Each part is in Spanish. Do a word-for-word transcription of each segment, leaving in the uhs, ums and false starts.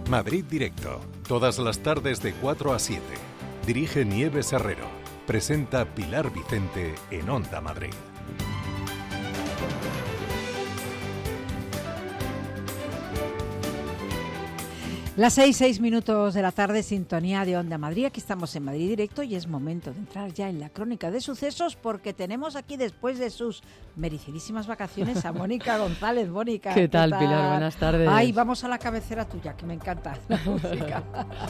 Madrid Directo, todas las tardes de cuatro a siete. Dirige Nieves Herrero. Presenta Pilar Vicente en Onda Madrid. Las seis, seis minutos de la tarde, sintonía de Onda Madrid. Aquí estamos en Madrid Directo y es momento de entrar ya en la crónica de sucesos porque tenemos aquí, después de sus merecidísimas vacaciones, a Mónica González. Mónica, ¿qué tal, ¿qué tal, Pilar? Buenas tardes. Ay, vamos a la cabecera tuya, que me encanta la música.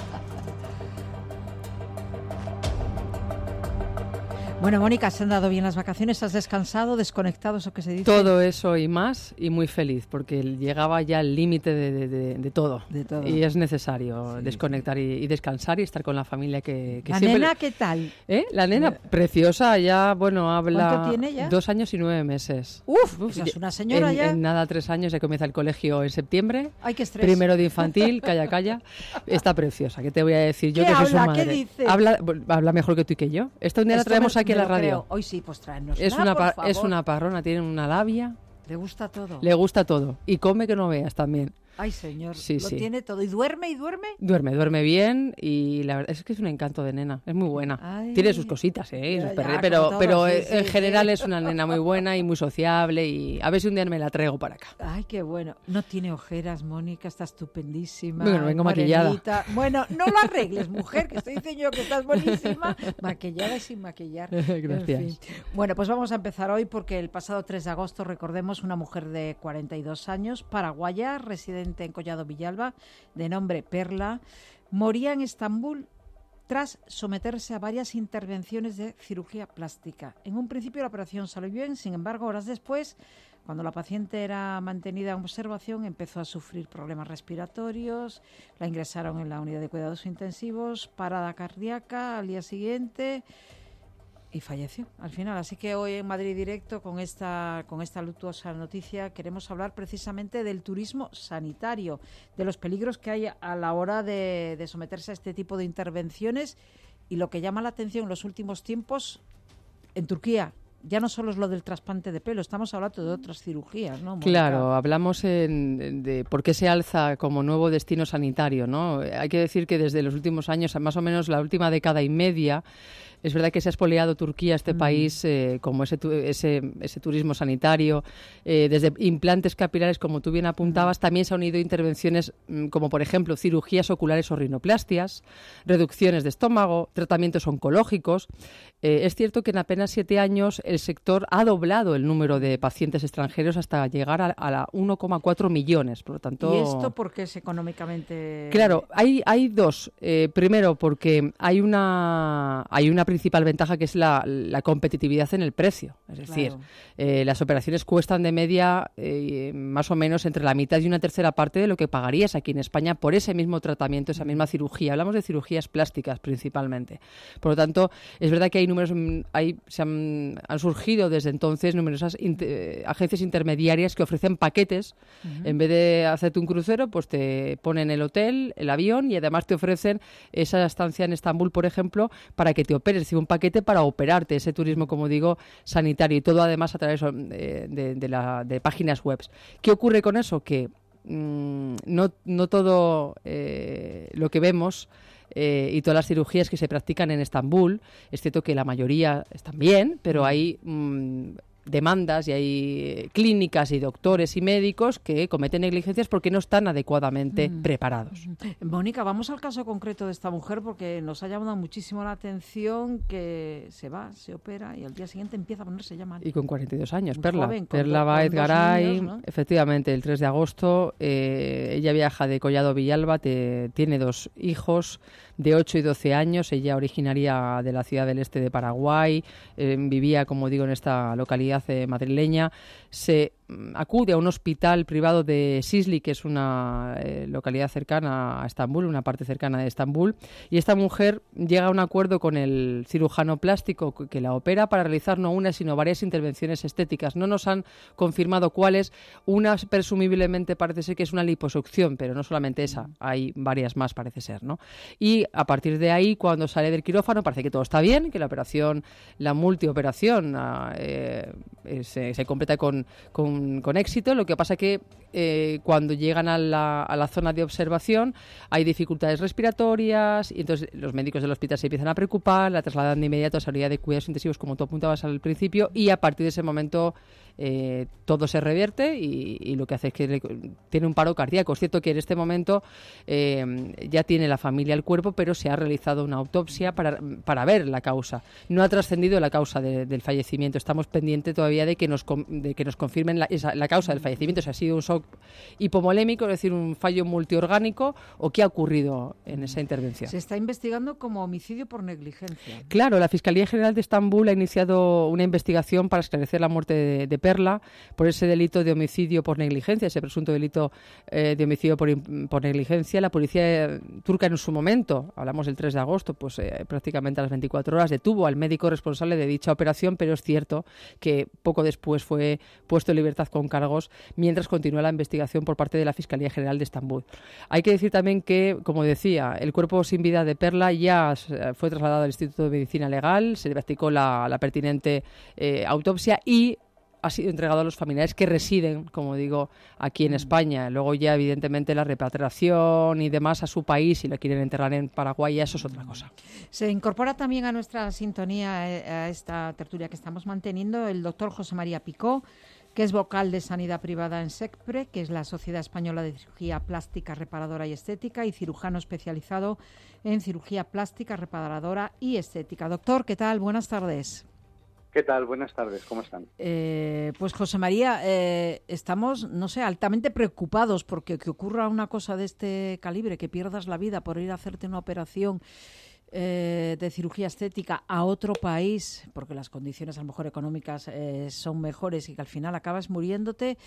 Bueno, Mónica, ¿se han dado bien las vacaciones? ¿Has descansado, desconectado, eso que se dice? Todo eso y más, y muy feliz, porque llegaba ya al límite de, de, de, de, todo. de todo. Y es necesario sí, desconectar sí. Y, y descansar y estar con la familia que, que ¿La siempre... nena qué tal? ¿Eh? La nena, preciosa, ya, bueno, habla... ¿Cuánto tiene ya? Dos años y nueve meses. Uf, Uf esa es una señora en, ya. En nada, tres años, ya comienza el colegio en septiembre. Ay, qué estrés. Primero de infantil, calla, calla. Está preciosa, ¿qué te voy a decir yo que soy su madre? ¿Qué dice? Habla, habla mejor que tú y que yo. Esta un día la traemos me, aquí en la radio. Hoy sí, pues tráenos. Es, Nada, una por par, favor. es una parrona, tiene una labia. Le gusta todo. Le gusta todo. Y come que no veas también. Ay, señor, sí, lo sí. tiene todo. ¿Y duerme y duerme? Duerme, duerme bien y la verdad es que es un encanto de nena. Es muy buena. Ay, tiene sus cositas, ¿eh? Ya, sus ya, pero todo, pero sí, en sí, general sí. es una nena muy buena y muy sociable y a ver si un día me la traigo para acá. Ay, qué bueno. No tiene ojeras, Mónica, está estupendísima. Bueno, vengo morenita. maquillada. Bueno, no lo arregles, mujer, que estoy diciendo yo que estás buenísima. Maquillada y sin maquillar. Gracias. En fin. Bueno, pues vamos a empezar hoy porque el pasado tres de agosto, recordemos, una mujer de cuarenta y dos años, paraguaya, residente en Collado Villalba, de nombre Perla, moría en Estambul tras someterse a varias intervenciones de cirugía plástica. En un principio la operación salió bien, sin embargo, horas después, cuando la paciente era mantenida en observación, empezó a sufrir problemas respiratorios, la ingresaron en la unidad de cuidados intensivos, parada cardíaca al día siguiente y falleció al final. Así que hoy en Madrid Directo, con esta, con esta luctuosa noticia, queremos hablar precisamente del turismo sanitario, de los peligros que hay a la hora de, de someterse a este tipo de intervenciones y lo que llama la atención en los últimos tiempos en Turquía. Ya no solo es lo del trasplante de pelo, estamos hablando de otras cirugías, ¿no, Mónica? Claro, hablamos en, de por qué se alza como nuevo destino sanitario, ¿no? Hay que decir que desde los últimos años, más o menos la última década y media, es verdad que se ha expoliado Turquía, este mm. país, eh, como ese, ese, ese turismo sanitario, eh, desde implantes capilares, como tú bien apuntabas, mm. también se han unido intervenciones mm, como, por ejemplo, cirugías oculares o rinoplastias, reducciones de estómago, tratamientos oncológicos. Eh, es cierto que en apenas siete años el sector ha doblado el número de pacientes extranjeros hasta llegar a, a la uno coma cuatro millones. Por lo tanto, ¿y esto por qué es económicamente...? Claro, hay, hay dos. Eh, primero, porque hay una, hay una principal ventaja que es la, la competitividad en el precio. Es decir, claro. eh, las operaciones cuestan de media eh, más o menos entre la mitad y una tercera parte de lo que pagarías aquí en España por ese mismo tratamiento, esa misma cirugía. Hablamos de cirugías plásticas principalmente. Por lo tanto, es verdad que hay números, hay, se han, han surgido desde entonces numerosas inter, agencias intermediarias que ofrecen paquetes. Uh-huh. En vez de hacerte un crucero, pues te ponen el hotel, el avión y además te ofrecen esa estancia en Estambul, por ejemplo, para que te operes. Es decir, un paquete para operarte, ese turismo, como digo, sanitario, y todo además a través de, de, de, la, de páginas web. ¿Qué ocurre con eso? Que mmm, no, no todo eh, lo que vemos Eh, y todas las cirugías que se practican en Estambul, es cierto que la mayoría están bien, pero hay mmm, demandas y hay clínicas y doctores y médicos que cometen negligencias porque no están adecuadamente mm. preparados. Mónica, vamos al caso concreto de esta mujer porque nos ha llamado muchísimo la atención que se va, se opera y al día siguiente empieza a ponerse ya mal. Y con cuarenta y dos años, Muy Perla. Joven, Perla do, Baez Garay, niños, ¿no? Efectivamente, el tres de agosto, eh, ella viaja de Collado Villalba, te, tiene dos hijos de ocho y doce años, ella originaria de la ciudad del este de Paraguay, eh, vivía, como digo, en esta localidad eh, madrileña, se acude a un hospital privado de Şişli, que es una eh, localidad cercana a Estambul, una parte cercana de Estambul, y esta mujer llega a un acuerdo con el cirujano plástico que la opera para realizar no una, sino varias intervenciones estéticas. No nos han confirmado cuáles, una presumiblemente parece ser que es una liposucción, pero no solamente esa, hay varias más parece ser, ¿no? Y a partir de ahí, cuando sale del quirófano, parece que todo está bien, que la operación, la multioperación eh, se, se completa con, con con, con éxito. Lo que pasa que eh, cuando llegan a la, a la zona de observación hay dificultades respiratorias y entonces los médicos del hospital se empiezan a preocupar, la trasladan de inmediato a salida de cuidados intensivos, como tú apuntabas al principio, y a partir de ese momento eh, todo se revierte y, y lo que hace es que le, tiene un paro cardíaco. Es cierto que en este momento eh, ya tiene la familia el cuerpo, pero se ha realizado una autopsia para, para ver la causa. No ha trascendido la causa de, del fallecimiento. Estamos pendientes todavía de que nos, de que nos confirmen la, esa, la causa del fallecimiento, si ha sido un shock hipomolémico, es decir, un fallo multiorgánico, o qué ha ocurrido en esa intervención. Se está investigando como homicidio por negligencia. Claro, la Fiscalía General de Estambul ha iniciado una investigación para esclarecer la muerte de, de Perla por ese delito de homicidio por negligencia, ese presunto delito eh, de homicidio por, por negligencia. La policía turca en su momento, hablamos del tres de agosto, pues eh, prácticamente a las veinticuatro horas detuvo al médico responsable de dicha operación, pero es cierto que poco después fue puesto en libertad con cargos mientras continúa la investigación por parte de la Fiscalía General de Estambul. Hay que decir también que, como decía, el cuerpo sin vida de Perla ya fue trasladado al Instituto de Medicina Legal, se le practicó la, la pertinente eh, autopsia y ha sido entregado a los familiares que residen, como digo, aquí en España. Luego ya, evidentemente, la repatriación y demás a su país, si la quieren enterrar en Paraguay, ya eso es otra cosa. Se incorpora también a nuestra sintonía, a esta tertulia que estamos manteniendo, el doctor José María Picó, que es vocal de Sanidad Privada en SECPRE, que es la Sociedad Española de Cirugía Plástica, Reparadora y Estética, y cirujano especializado en cirugía plástica, reparadora y estética. Doctor, ¿qué tal? Buenas tardes. ¿Qué tal? Buenas tardes, ¿cómo están? Eh, pues José María, eh, estamos, no sé, altamente preocupados porque que ocurra una cosa de este calibre, que pierdas la vida por ir a hacerte una operación eh, de cirugía estética a otro país, porque las condiciones a lo mejor económicas eh, son mejores y que al final acabas muriéndote.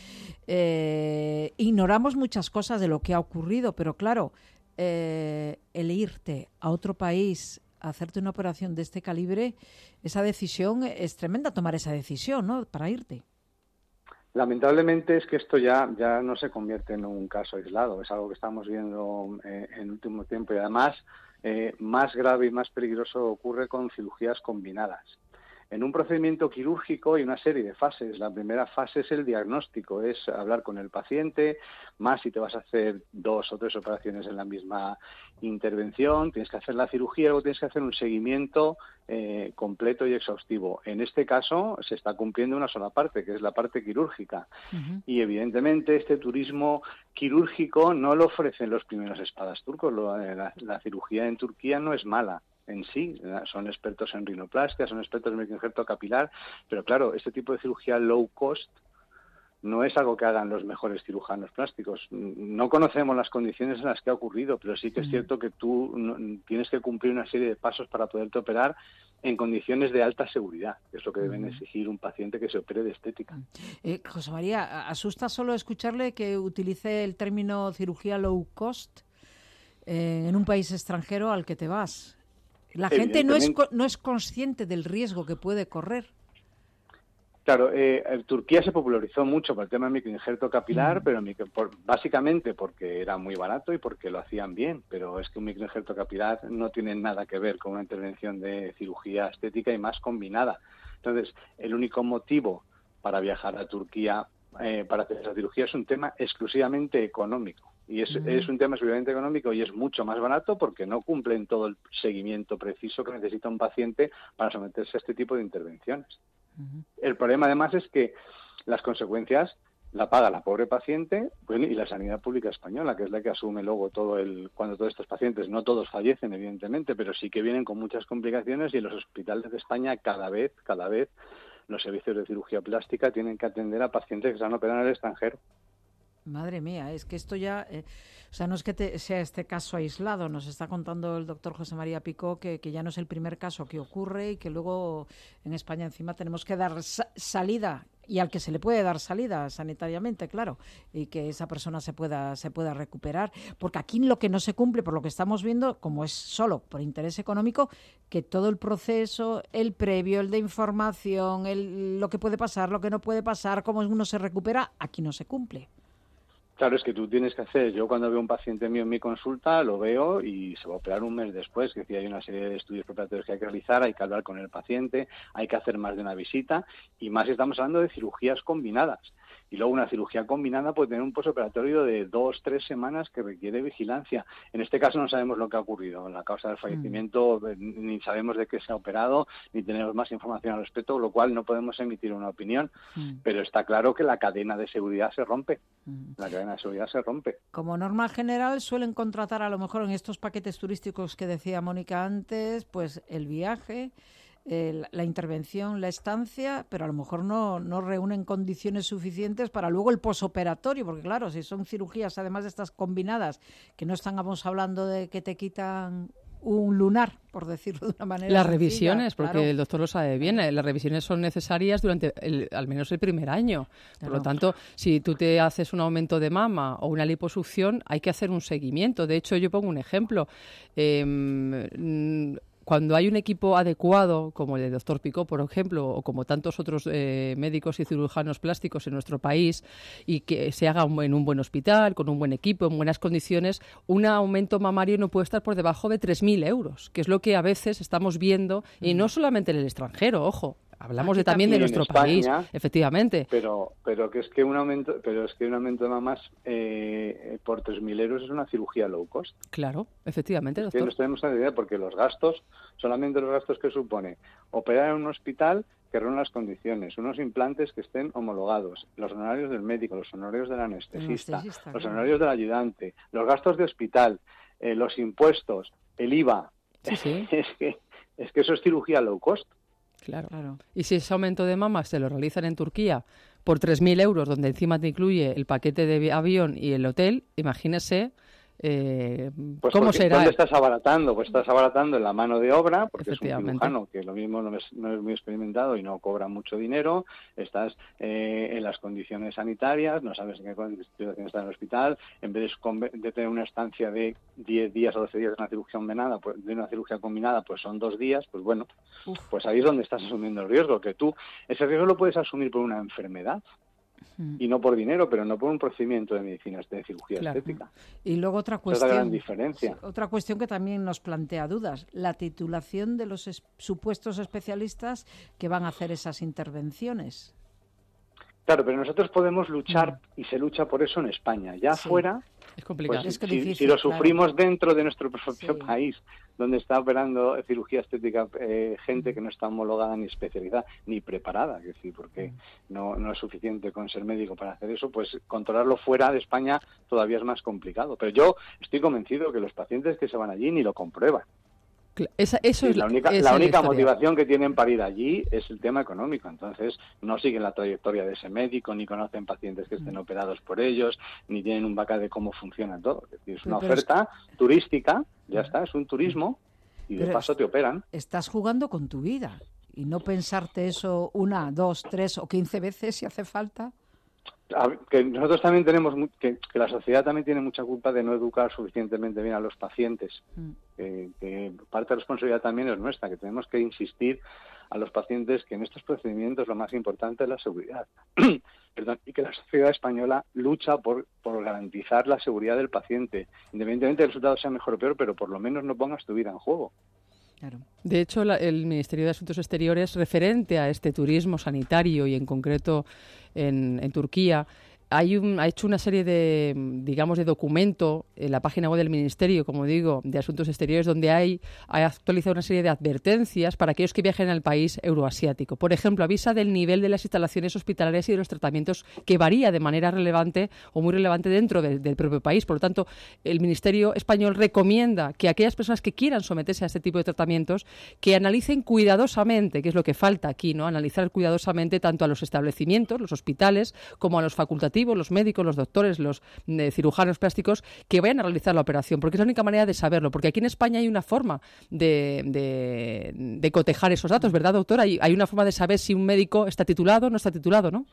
Eh, ignoramos muchas cosas de lo que ha ocurrido, pero claro, eh, el irte a otro país, hacerte una operación de este calibre, esa decisión es tremenda, tomar esa decisión, ¿no?, para irte. Lamentablemente es que esto ya ya no se convierte en un caso aislado, es algo que estamos viendo eh, en último tiempo y además eh, más grave y más peligroso ocurre con cirugías combinadas. En un procedimiento quirúrgico hay una serie de fases. La primera fase es el diagnóstico, es hablar con el paciente, más si te vas a hacer dos o tres operaciones en la misma intervención, tienes que hacer la cirugía, luego tienes que hacer un seguimiento eh, completo y exhaustivo. En este caso se está cumpliendo una sola parte, que es la parte quirúrgica. Uh-huh. Y evidentemente este turismo quirúrgico no lo ofrecen los primeros espadas turcos. Lo, la, la cirugía en Turquía no es mala en sí, son expertos en rinoplastia, son expertos en microinjerto capilar, pero claro, este tipo de cirugía low cost no es algo que hagan los mejores cirujanos plásticos. No conocemos las condiciones en las que ha ocurrido, pero sí que es cierto que tú no, tienes que cumplir una serie de pasos para poderte operar en condiciones de alta seguridad, que es lo que deben exigir un paciente que se opere de estética. Eh, José María, ¿asusta solo escucharle que utilice el término cirugía low cost eh, en un país extranjero al que te vas? La gente no es no es consciente del riesgo que puede correr. Claro, eh, Turquía se popularizó mucho por el tema del microinjerto capilar, mm. pero micro, por, básicamente porque era muy barato y porque lo hacían bien, pero es que un microinjerto capilar no tiene nada que ver con una intervención de cirugía estética y más combinada. Entonces, el único motivo para viajar a Turquía eh, para hacer esa cirugía es un tema exclusivamente económico. Y es, mm. es un tema exclusivamente económico y es mucho más barato porque no cumplen todo el seguimiento preciso que necesita un paciente para someterse a este tipo de intervenciones. Uh-huh. El problema además es que las consecuencias la paga la pobre paciente, bueno, y la sanidad pública española, que es la que asume luego todo el cuando todos estos pacientes, no todos fallecen evidentemente, pero sí que vienen con muchas complicaciones y en los hospitales de España cada vez, cada vez los servicios de cirugía plástica tienen que atender a pacientes que se van a operar en el extranjero. Madre mía, es que esto ya, eh, o sea, no es que te, sea este caso aislado, nos está contando el doctor José María Picó que, que ya no es el primer caso que ocurre y que luego en España encima tenemos que dar sa- salida y al que se le puede dar salida sanitariamente, claro, y que esa persona se pueda se pueda recuperar, porque aquí lo que no se cumple, por lo que estamos viendo, como es solo por interés económico, que todo el proceso, el previo, el de información, el, lo que puede pasar, lo que no puede pasar, cómo uno se recupera, aquí no se cumple. Claro, es que tú tienes que hacer, yo cuando veo un paciente mío en mi consulta, lo veo y se va a operar un mes después, que decía, hay una serie de estudios preparatorios que hay que realizar, hay que hablar con el paciente, hay que hacer más de una visita, y más si estamos hablando de cirugías combinadas. Y luego una cirugía combinada puede tener un posoperatorio de dos, tres semanas que requiere vigilancia. En este caso no sabemos lo que ha ocurrido, la causa del fallecimiento, mm. ni sabemos de qué se ha operado, ni tenemos más información al respecto, lo cual no podemos emitir una opinión. Mm. Pero está claro que la cadena de seguridad se rompe. Mm. La cadena de seguridad se rompe. Como norma general suelen contratar a lo mejor en estos paquetes turísticos que decía Mónica antes, pues el viaje, el, la intervención, la estancia, pero a lo mejor no, no reúnen condiciones suficientes para luego el posoperatorio, porque claro, si son cirugías además de estas combinadas, que no estamos hablando de que te quitan un lunar, por decirlo de una manera Las sencilla, revisiones, porque claro. el doctor lo sabe bien, las revisiones son necesarias durante el, al menos el primer año. Por claro. lo tanto, si tú te haces un aumento de mama o una liposucción, hay que hacer un seguimiento. De hecho, yo pongo un ejemplo. Eh, Cuando hay un equipo adecuado, como el del doctor Picó, por ejemplo, o como tantos otros eh, médicos y cirujanos plásticos en nuestro país, y que se haga un, en un buen hospital, con un buen equipo, en buenas condiciones, un aumento mamario no puede estar por debajo de tres mil euros, que es lo que a veces estamos viendo, y no solamente en el extranjero, ojo. Hablamos de, también de nuestro España, país, efectivamente. Pero pero que es que un aumento, pero es que un aumento de mamas eh, por tres mil euros es una cirugía low cost. Claro, efectivamente, doctor. Que nos tenemos una idea, porque los gastos, solamente los gastos que supone operar en un hospital que reúna las condiciones, unos implantes que estén homologados, los honorarios del médico, los honorarios del anestesista, anestesista los claro. honorarios del ayudante, los gastos de hospital, eh, los impuestos, el I V A. Sí, sí. es que es que eso es cirugía low cost. Claro. claro. Y si ese aumento de mamas se lo realizan en Turquía por tres mil euros, donde encima te incluye el paquete de avión y el hotel, imagínese eh, pues cómo será. ¿Dónde estás abaratando? Pues estás abaratando en la mano de obra, porque es un cirujano que lo mismo no es, no es muy experimentado y no cobra mucho dinero. Estás eh, en las condiciones sanitarias, no sabes en qué situación está en el hospital. En vez de, de tener una estancia de diez días o doce días de una cirugía combinada, pues, de una cirugía combinada, pues son dos días, pues bueno, Uf. pues ahí es donde estás asumiendo el riesgo, que tú, ese riesgo lo puedes asumir por una enfermedad. Y no por dinero, pero no por un procedimiento de medicina, de cirugía claro. estética. Y luego otra cuestión, esa es la gran diferencia. Sí, otra cuestión que también nos plantea dudas, la titulación de los es, supuestos especialistas que van a hacer esas intervenciones. Claro, pero nosotros podemos luchar, mm. y se lucha por eso en España. Ya sí. fuera, es complicado. Pues, es que si, difícil, si lo sufrimos claro. dentro de nuestro propio sí. país, donde está operando cirugía estética eh, gente que no está homologada ni especializada, ni preparada, es decir, porque mm. no, no es suficiente con ser médico para hacer eso, pues controlarlo fuera de España todavía es más complicado. Pero yo estoy convencido que los pacientes que se van allí ni lo comprueban. Esa, eso es la única, la única motivación que tienen para ir allí es el tema económico. Entonces no siguen la trayectoria de ese médico, ni conocen pacientes que estén operados por ellos, ni tienen un backup de cómo funciona todo. Es decir, es una pero, oferta pero es... turística, ya está, es un turismo y de paso te operan. Estás jugando con tu vida y no pensarte eso una, dos, tres o quince veces si hace falta. Que nosotros también tenemos que, que la sociedad también tiene mucha culpa de no educar suficientemente bien a los pacientes. Mm. Que, que parte de la responsabilidad también es nuestra, que tenemos que insistir a los pacientes que en estos procedimientos lo más importante es la seguridad. Perdón, y que la sociedad española lucha por, por garantizar la seguridad del paciente, independientemente del resultado sea mejor o peor, pero por lo menos no pongas tu vida en juego. Claro. De hecho, la, el Ministerio de Asuntos Exteriores, referente a este turismo sanitario y en concreto en, en Turquía, hay un, ha hecho una serie de, digamos, de documento en la página web del Ministerio, como digo, de Asuntos Exteriores, donde hay, ha actualizado una serie de advertencias para aquellos que viajen al país euroasiático. Por ejemplo, avisa del nivel de las instalaciones hospitalarias y de los tratamientos que varía de manera relevante o muy relevante dentro de, del propio país. Por lo tanto, el Ministerio español recomienda que aquellas personas que quieran someterse a este tipo de tratamientos, que analicen cuidadosamente, que es lo que falta aquí, ¿no? Analizar cuidadosamente tanto a los establecimientos, los hospitales, como a los facultativos, los médicos, los doctores, los eh, cirujanos plásticos que vayan a realizar la operación, porque es la única manera de saberlo, porque aquí en España hay una forma de, de, de cotejar esos datos, ¿verdad, doctor? Hay, hay una forma de saber si un médico está titulado o no está titulado, ¿no?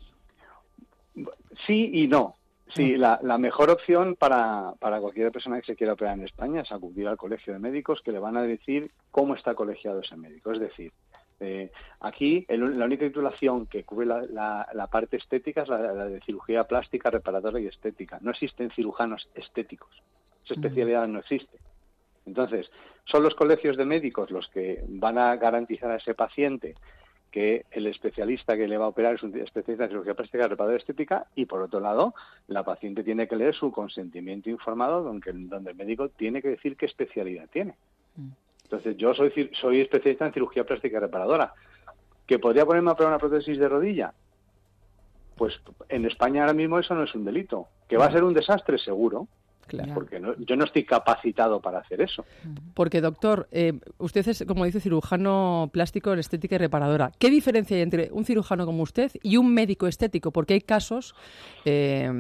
Sí y no. Sí, la, la mejor opción para, para cualquier persona que se quiera operar en España es acudir al colegio de médicos, que le van a decir cómo está colegiado ese médico. Es decir, Eh, aquí el, la única titulación que cubre la, la, la parte estética es la, la de cirugía plástica, reparadora y estética. No existen cirujanos estéticos. Esa especialidad no existe. Entonces, son los colegios de médicos los que van a garantizar a ese paciente que el especialista que le va a operar es un especialista en cirugía plástica reparadora estética, y por otro lado, la paciente tiene que leer su consentimiento informado, donde, donde el médico tiene que decir qué especialidad tiene. Entonces, yo soy, soy especialista en cirugía plástica reparadora. ¿Que podría ponerme a probar una prótesis de rodilla? Pues en España ahora mismo eso no es un delito. ¿Que va a ser un desastre? Seguro. Claro. Porque no, yo no estoy capacitado para hacer eso. Porque, doctor, eh, usted es, como dice, cirujano plástico en estética y reparadora. ¿Qué diferencia hay entre un cirujano como usted y un médico estético? Porque hay casos eh,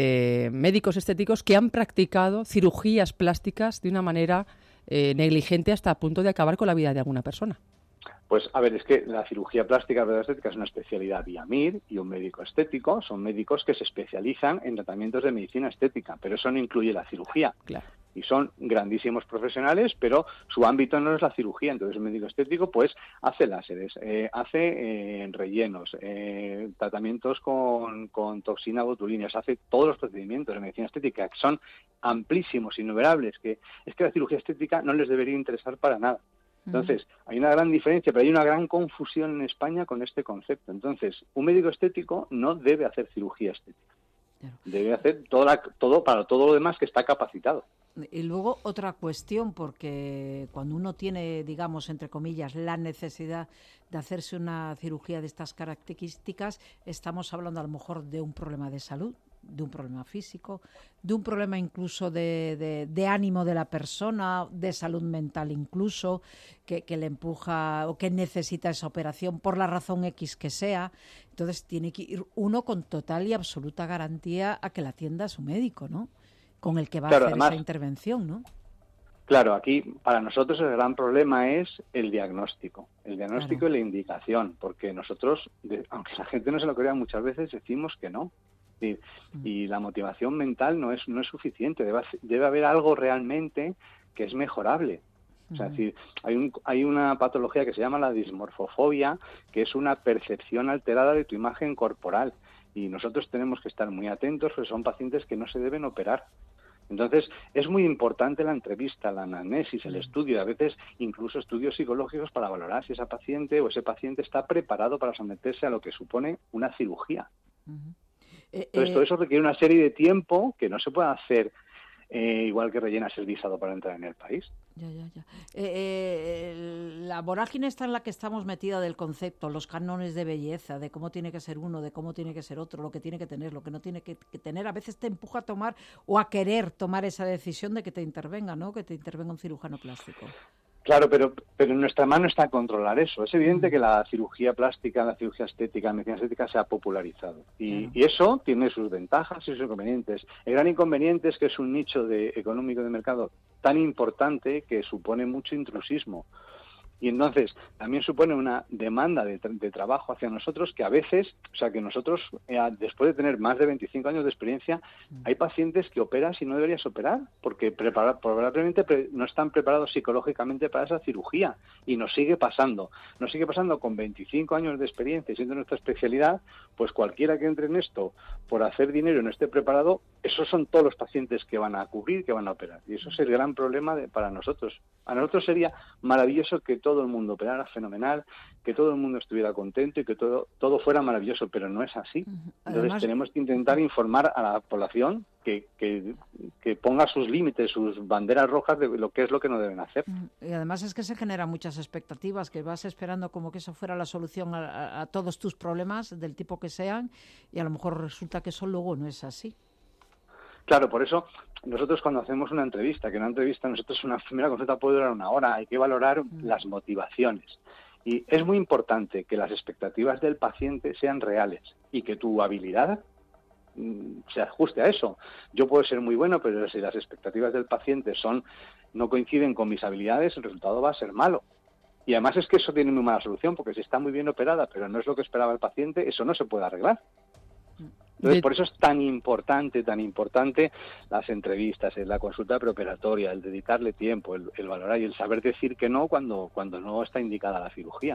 de médicos estéticos que han practicado cirugías plásticas de una manera eh, negligente hasta el punto de acabar con la vida de alguna persona. Pues, a ver, es que la cirugía plástica y estética es una especialidad vía M I R, y un médico estético son médicos que se especializan en tratamientos de medicina estética, pero eso no incluye la cirugía. Claro. Y son grandísimos profesionales, pero su ámbito no es la cirugía. Entonces, el médico estético, pues, hace láseres, eh, hace eh, rellenos, eh, tratamientos con, con toxina botulíneas, hace todos los procedimientos de medicina estética, que son amplísimos, innumerables, que es que la cirugía estética no les debería interesar para nada. Entonces, hay una gran diferencia, pero hay una gran confusión en España con este concepto. Entonces, un médico estético no debe hacer cirugía estética. Claro. Debe hacer todo, la, todo para todo lo demás que está capacitado. Y luego otra cuestión, porque cuando uno tiene, digamos, entre comillas, la necesidad de hacerse una cirugía de estas características, estamos hablando a lo mejor de un problema de salud, de un problema físico, de un problema incluso de, de, de ánimo de la persona, de salud mental incluso, que, que le empuja o que necesita esa operación por la razón X que sea. Entonces tiene que ir uno con total y absoluta garantía a que la atienda su médico, ¿no? Con el que va claro, a hacer además, esa intervención, ¿no? Claro, aquí para nosotros el gran problema es el diagnóstico, el diagnóstico claro. y la indicación, porque nosotros, aunque la gente no se lo crea muchas veces, decimos que no. Y, y la motivación mental no es no es suficiente, debe, debe haber algo realmente que es mejorable. O sea, uh-huh. si hay, un, hay una patología que se llama la dismorfofobia, que es una percepción alterada de tu imagen corporal, y nosotros tenemos que estar muy atentos porque son pacientes que no se deben operar. Entonces, es muy importante la entrevista, la anamnesis, el estudio, y a veces incluso estudios psicológicos para valorar si esa paciente o ese paciente está preparado para someterse a lo que supone una cirugía. Uh-huh. Entonces, todo eso requiere una serie de tiempo que no se puede hacer eh, igual que rellenas el visado para entrar en el país. Ya, ya, ya. Eh, eh, la vorágine está en la que estamos metida del concepto, los cánones de belleza, de cómo tiene que ser uno, de cómo tiene que ser otro, lo que tiene que tener, lo que no tiene que, que tener. A veces te empuja a tomar o a querer tomar esa decisión de que te intervenga, ¿no? Que te intervenga un cirujano plástico. Claro, pero, pero en nuestra mano está controlar eso. Es evidente que la cirugía plástica, la cirugía estética, la medicina estética se ha popularizado. Y, claro. y eso tiene sus ventajas y sus inconvenientes. El gran inconveniente es que es un nicho de, económico de mercado tan importante que supone mucho intrusismo. Y entonces también supone una demanda de, de trabajo hacia nosotros que a veces, o sea que nosotros, eh, después de tener más de veinticinco años de experiencia, hay pacientes que operas y no deberías operar, porque prepara, probablemente pre, no están preparados psicológicamente para esa cirugía. Y nos sigue pasando. Nos sigue pasando con veinticinco años de experiencia y siendo nuestra especialidad, pues cualquiera que entre en esto por hacer dinero y no esté preparado, esos son todos los pacientes que van a cubrir, que van a operar. Y eso es el gran problema de, para nosotros. A nosotros sería maravilloso que todo todo el mundo operara fenomenal, que todo el mundo estuviera contento y que todo todo fuera maravilloso, pero no es así. Entonces además, tenemos que intentar informar a la población que, que, que ponga sus límites, sus banderas rojas de lo que es lo que no deben hacer. Y además es que se generan muchas expectativas, que vas esperando como que eso fuera la solución a, a, a todos tus problemas, del tipo que sean, y a lo mejor resulta que eso luego no es así. Claro, por eso nosotros cuando hacemos una entrevista, que una entrevista nosotros una primera consulta puede durar una hora, hay que valorar mm. las motivaciones. Y es muy importante que las expectativas del paciente sean reales y que tu habilidad mm, se ajuste a eso. Yo puedo ser muy bueno, pero si las expectativas del paciente son no coinciden con mis habilidades, el resultado va a ser malo. Y además es que eso tiene muy mala solución, porque si está muy bien operada, pero no es lo que esperaba el paciente, eso no se puede arreglar. Entonces, por eso es tan importante, tan importante las entrevistas, la consulta preoperatoria, el dedicarle tiempo, el, el valorar y el saber decir que no cuando, cuando no está indicada la cirugía.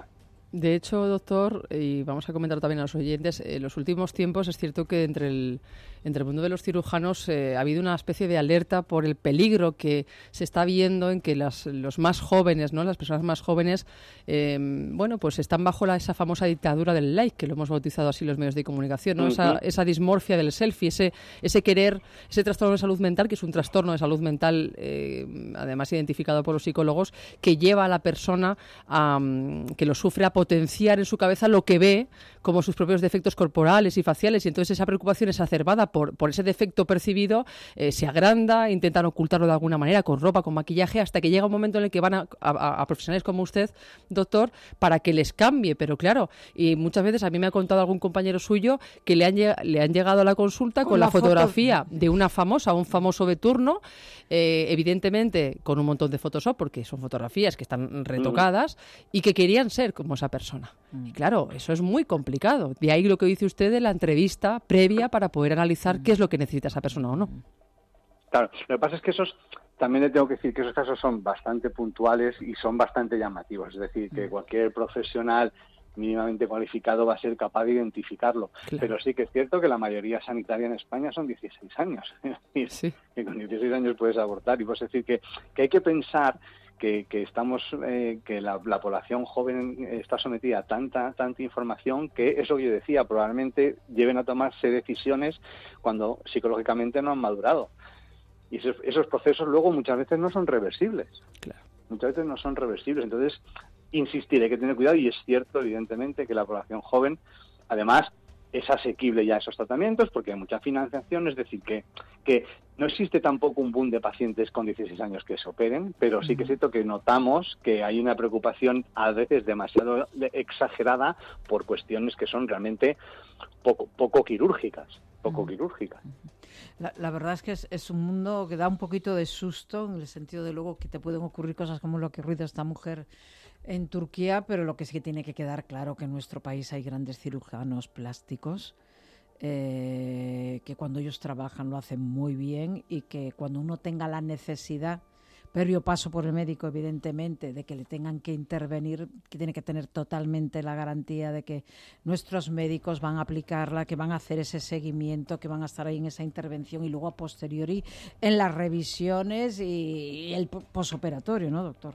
De hecho, doctor, y vamos a comentar también a los oyentes, en los últimos tiempos es cierto que entre el, entre el mundo de los cirujanos eh, ha habido una especie de alerta por el peligro que se está viendo en que las, los más jóvenes, ¿no? Las personas más jóvenes, eh, bueno, pues están bajo la, esa famosa dictadura del like, que lo hemos bautizado así los medios de comunicación, ¿no? Uh-huh. Esa, esa dismorfia del selfie, ese, ese querer, ese trastorno de salud mental, que es un trastorno de salud mental, eh, además identificado por los psicólogos, que lleva a la persona a, que lo sufre a potenciar en su cabeza lo que ve como sus propios defectos corporales y faciales, y entonces esa preocupación exacerbada por, por ese defecto percibido eh, se agranda, intentan ocultarlo de alguna manera, con ropa, con maquillaje, hasta que llega un momento en el que van a, a, a profesionales como usted, doctor, para que les cambie. Pero claro, y muchas veces a mí me ha contado algún compañero suyo que le han, le han llegado a la consulta con, con la, la fotografía foto de una famosa, un famoso de turno, eh, evidentemente con un montón de Photoshop, porque son fotografías que están retocadas, mm. y que querían ser como esa persona. Mm. Y claro, eso es muy complicado. De ahí lo que dice usted de la entrevista previa para poder analizar mm. qué es lo que necesita esa persona o no. Claro, lo que pasa es que esos, también le tengo que decir que esos casos son bastante puntuales y son bastante llamativos. Es decir, que mm. cualquier profesional mínimamente cualificado va a ser capaz de identificarlo. Claro. Pero sí que es cierto que la mayoría sanitaria en España son dieciséis años. Es decir, sí. que con dieciséis años puedes abortar. Y pues es decir que, que hay que pensar que, que estamos eh, que la, la población joven está sometida a tanta tanta información que eso que yo decía, probablemente lleven a tomarse decisiones cuando psicológicamente no han madurado. Y esos, esos procesos luego muchas veces no son reversibles. Claro. Muchas veces no son reversibles. Entonces, insistir, hay que tener cuidado, y es cierto, evidentemente, que la población joven, además, es asequible ya esos tratamientos porque hay mucha financiación, es decir, que, que no existe tampoco un boom de pacientes con dieciséis años que se operen, pero sí que es cierto que notamos que hay una preocupación a veces demasiado exagerada por cuestiones que son realmente poco, poco quirúrgicas, poco uh-huh. quirúrgicas. La, la verdad es que es, es un mundo que da un poquito de susto, en el sentido de luego que te pueden ocurrir cosas como lo que ocurrió a esta mujer en Turquía, pero lo que sí que tiene que quedar claro que en nuestro país hay grandes cirujanos plásticos, eh, que cuando ellos trabajan lo hacen muy bien, y que cuando uno tenga la necesidad, previo paso por el médico evidentemente, de que le tengan que intervenir, que tiene que tener totalmente la garantía de que nuestros médicos van a aplicarla, que van a hacer ese seguimiento, que van a estar ahí en esa intervención y luego a posteriori en las revisiones y, y el posoperatorio, ¿no, doctor?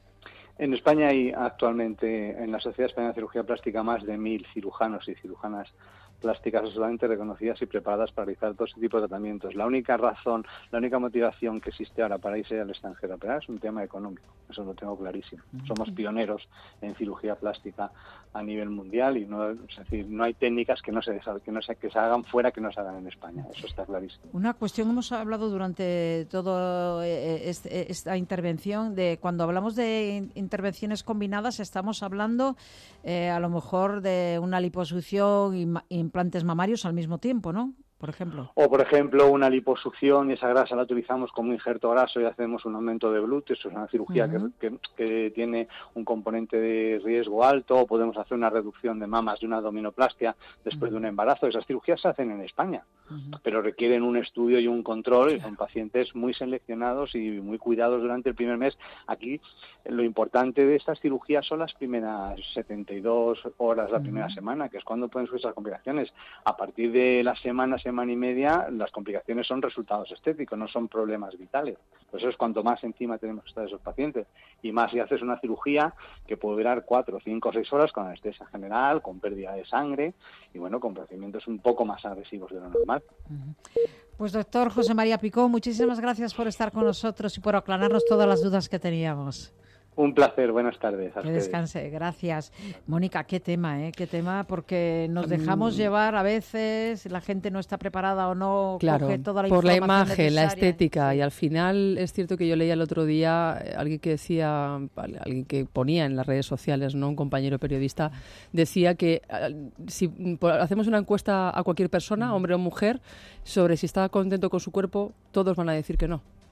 En España hay actualmente, en la Sociedad Española de Cirugía Plástica, más de mil cirujanos y cirujanas plásticas absolutamente reconocidas y preparadas para realizar todo ese tipo de tratamientos. La única razón, la única motivación que existe ahora para irse al extranjero a operar es un tema económico. Eso lo tengo clarísimo. Uh-huh. Somos pioneros en cirugía plástica a nivel mundial y no, es decir, no hay técnicas que no se que no se que se hagan fuera que no se hagan en España. Eso está clarísimo. Una cuestión, hemos hablado durante toda este, esta intervención de cuando hablamos de intervenciones combinadas, estamos hablando eh, a lo mejor de una liposucción y, y implantes mamarios al mismo tiempo, ¿no? Por ejemplo. O, por ejemplo, una liposucción, y esa grasa la utilizamos como injerto graso y hacemos un aumento de glúteos. Eso es una cirugía uh-huh. que, que, que tiene un componente de riesgo alto. O podemos hacer una reducción de mamas de una abdominoplastia después uh-huh. de un embarazo. Esas cirugías se hacen en España, uh-huh. pero requieren un estudio y un control, y son pacientes muy seleccionados y muy cuidados durante el primer mes. Aquí lo importante de estas cirugías son las primeras setenta y dos horas, la uh-huh. primera semana, que es cuando pueden surgir esas complicaciones. A partir de las semanas semana y media, las complicaciones son resultados estéticos, no son problemas vitales. Por eso es cuanto más encima tenemos que estar esos pacientes. Y más si haces una cirugía que puede durar cuatro, cinco o seis horas con anestesia general, con pérdida de sangre y, bueno, con procedimientos un poco más agresivos de lo normal. Pues, doctor José María Picó, muchísimas gracias por estar con nosotros y por aclararnos todas las dudas que teníamos. Un placer, buenas tardes. Que descanse, gracias. Mónica, qué tema, ¿eh? Qué tema, porque nos dejamos mm. llevar a veces, la gente no está preparada o no claro, coge toda la por información la imagen, necesaria. La estética, sí. Y al final es cierto que yo leía el otro día alguien que decía, alguien que ponía en las redes sociales, no un compañero periodista, decía que si hacemos una encuesta a cualquier persona, hombre o mujer, sobre si está contento con su cuerpo, todos van a decir que no.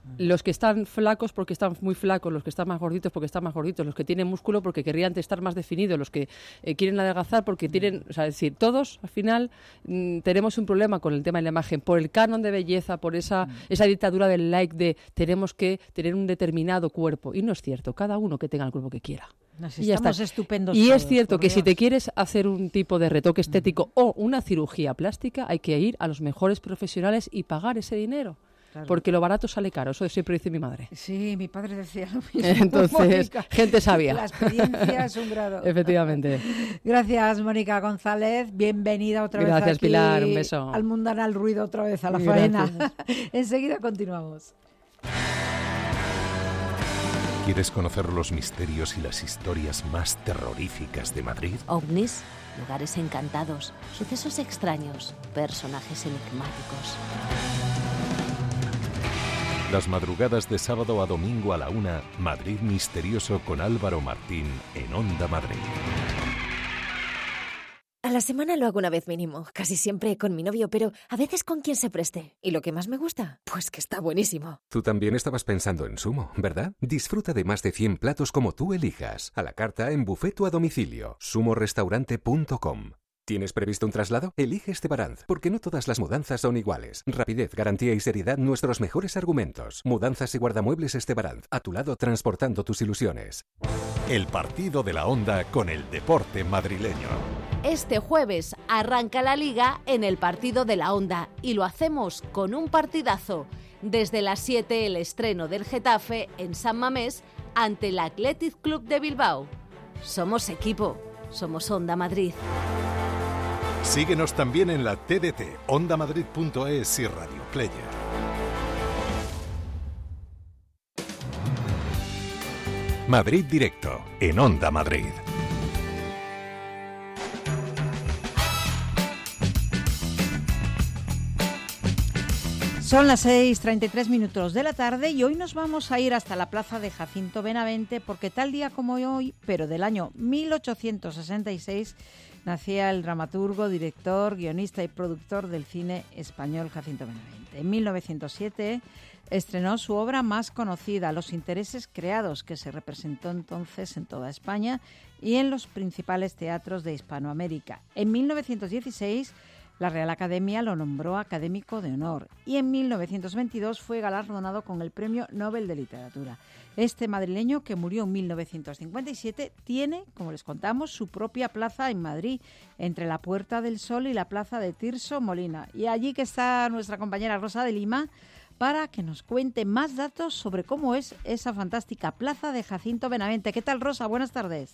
Los que están flacos porque están muy flacos, los que están más gorditos porque están más gorditos, los que tienen músculo porque querrían estar más definidos, los que eh, quieren adelgazar porque tienen, o sea, es decir, todos al final mmm, tenemos un problema con el tema de la imagen, por el canon de belleza, por esa, esa dictadura del like de tenemos que tener un determinado cuerpo. Y no es cierto, cada uno que tenga el cuerpo que quiera. Nos y ya está. Estupendos y todos, es cierto que Dios. si te quieres hacer un tipo de retoque estético mm. o una cirugía plástica, hay que ir a los mejores profesionales y pagar ese dinero. Claro. Porque lo barato sale caro, eso siempre dice mi madre. Sí, mi padre decía lo mismo. Entonces, Mónica, gente sabia. La experiencia es un grado. Efectivamente. Gracias, Mónica González. Bienvenida otra Gracias, vez aquí Pilar, un beso. al mundanal ruido, otra vez a la Gracias. faena. Enseguida continuamos. ¿Quieres conocer los misterios y las historias más terroríficas de Madrid? Ovnis, lugares encantados, sucesos extraños, personajes enigmáticos. Las madrugadas de sábado a domingo a la una, Madrid Misterioso con Álvaro Martín en Onda Madrid. A la semana lo hago una vez mínimo, casi siempre con mi novio, pero a veces con quien se preste. ¿Y lo que más me gusta? Pues que está buenísimo. Tú también estabas pensando en Sumo, ¿verdad? Disfruta de más de cien platos como tú elijas, a la carta, en buffet o a domicilio. sumo restaurante punto com. ¿Tienes previsto un traslado? Elige Estebaranz, porque no todas las mudanzas son iguales. Rapidez, garantía y seriedad, nuestros mejores argumentos. Mudanzas y guardamuebles Estebaranz, a tu lado transportando tus ilusiones. El partido de la Onda con el deporte madrileño. Este jueves arranca la Liga en el partido de la Onda y lo hacemos con un partidazo. Desde las siete el estreno del Getafe en San Mamés ante el Athletic Club de Bilbao. Somos equipo, somos Onda Madrid. Síguenos también en la T D T, onda madrid punto es y Radio Player. Madrid Directo, en Onda Madrid. Son las seis treinta y tres minutos de la tarde y hoy nos vamos a ir hasta la plaza de Jacinto Benavente porque tal día como hoy, pero del año mil ochocientos sesenta y seis, nacía el dramaturgo, director, guionista y productor del cine español Jacinto Benavente. En mil novecientos siete estrenó su obra más conocida, Los intereses creados, que se representó entonces en toda España y en los principales teatros de Hispanoamérica. En mil novecientos dieciséis la Real Academia lo nombró académico de honor y en mil novecientos veintidós fue galardonado con el Premio Nobel de Literatura. Este madrileño, que murió en mil novecientos cincuenta y siete, tiene, como les contamos, su propia plaza en Madrid, entre la Puerta del Sol y la Plaza de Tirso Molina. Y allí que está nuestra compañera Rosa de Lima para que nos cuente más datos sobre cómo es esa fantástica plaza de Jacinto Benavente. ¿Qué tal, Rosa? Buenas tardes.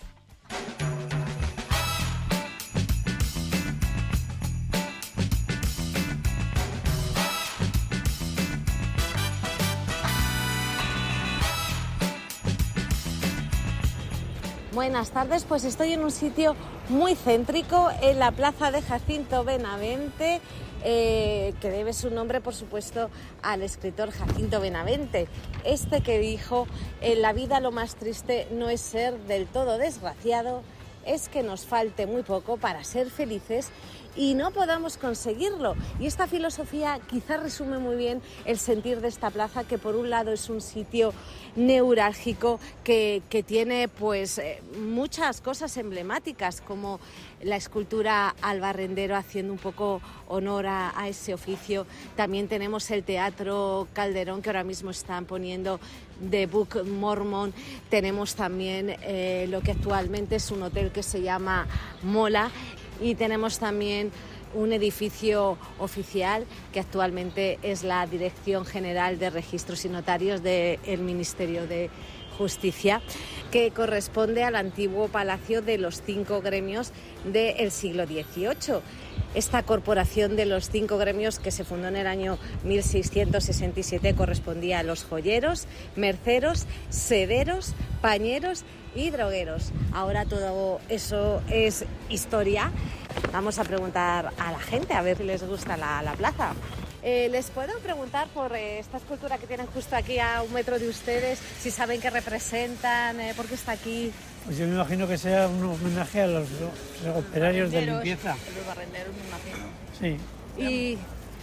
Buenas tardes, pues estoy en un sitio muy céntrico, en la plaza de Jacinto Benavente, eh, que debe su nombre, por supuesto, al escritor Jacinto Benavente. Este que dijo, en la vida lo más triste no es ser del todo desgraciado, es que nos falte muy poco para ser felices y no podamos conseguirlo. Y esta filosofía quizás resume muy bien el sentir de esta plaza, que por un lado es un sitio neurálgico que, que tiene pues eh, muchas cosas emblemáticas, como la escultura al barrendero haciendo un poco honor a, a ese oficio. También tenemos el Teatro Calderón, que ahora mismo están poniendo The Book Mormon. Tenemos también eh, lo que actualmente es un hotel que se llama Mola. Y tenemos también un edificio oficial que actualmente es la Dirección General de Registros y Notarios del Ministerio de Justicia, que corresponde al antiguo Palacio de los Cinco Gremios del siglo dieciocho. Esta corporación de los cinco gremios, que se fundó en el año mil seiscientos sesenta y siete, correspondía a los joyeros, merceros, sederos, pañeros y drogueros. Ahora todo eso es historia. Vamos a preguntar a la gente a ver si les gusta la, la plaza. Eh, les puedo preguntar por eh, esta escultura que tienen justo aquí a un metro de ustedes, si saben qué representan, eh, por qué está aquí. Pues yo me imagino que sea un homenaje a los, los operarios de limpieza. Los barrenderos, me imagino. Sí. Y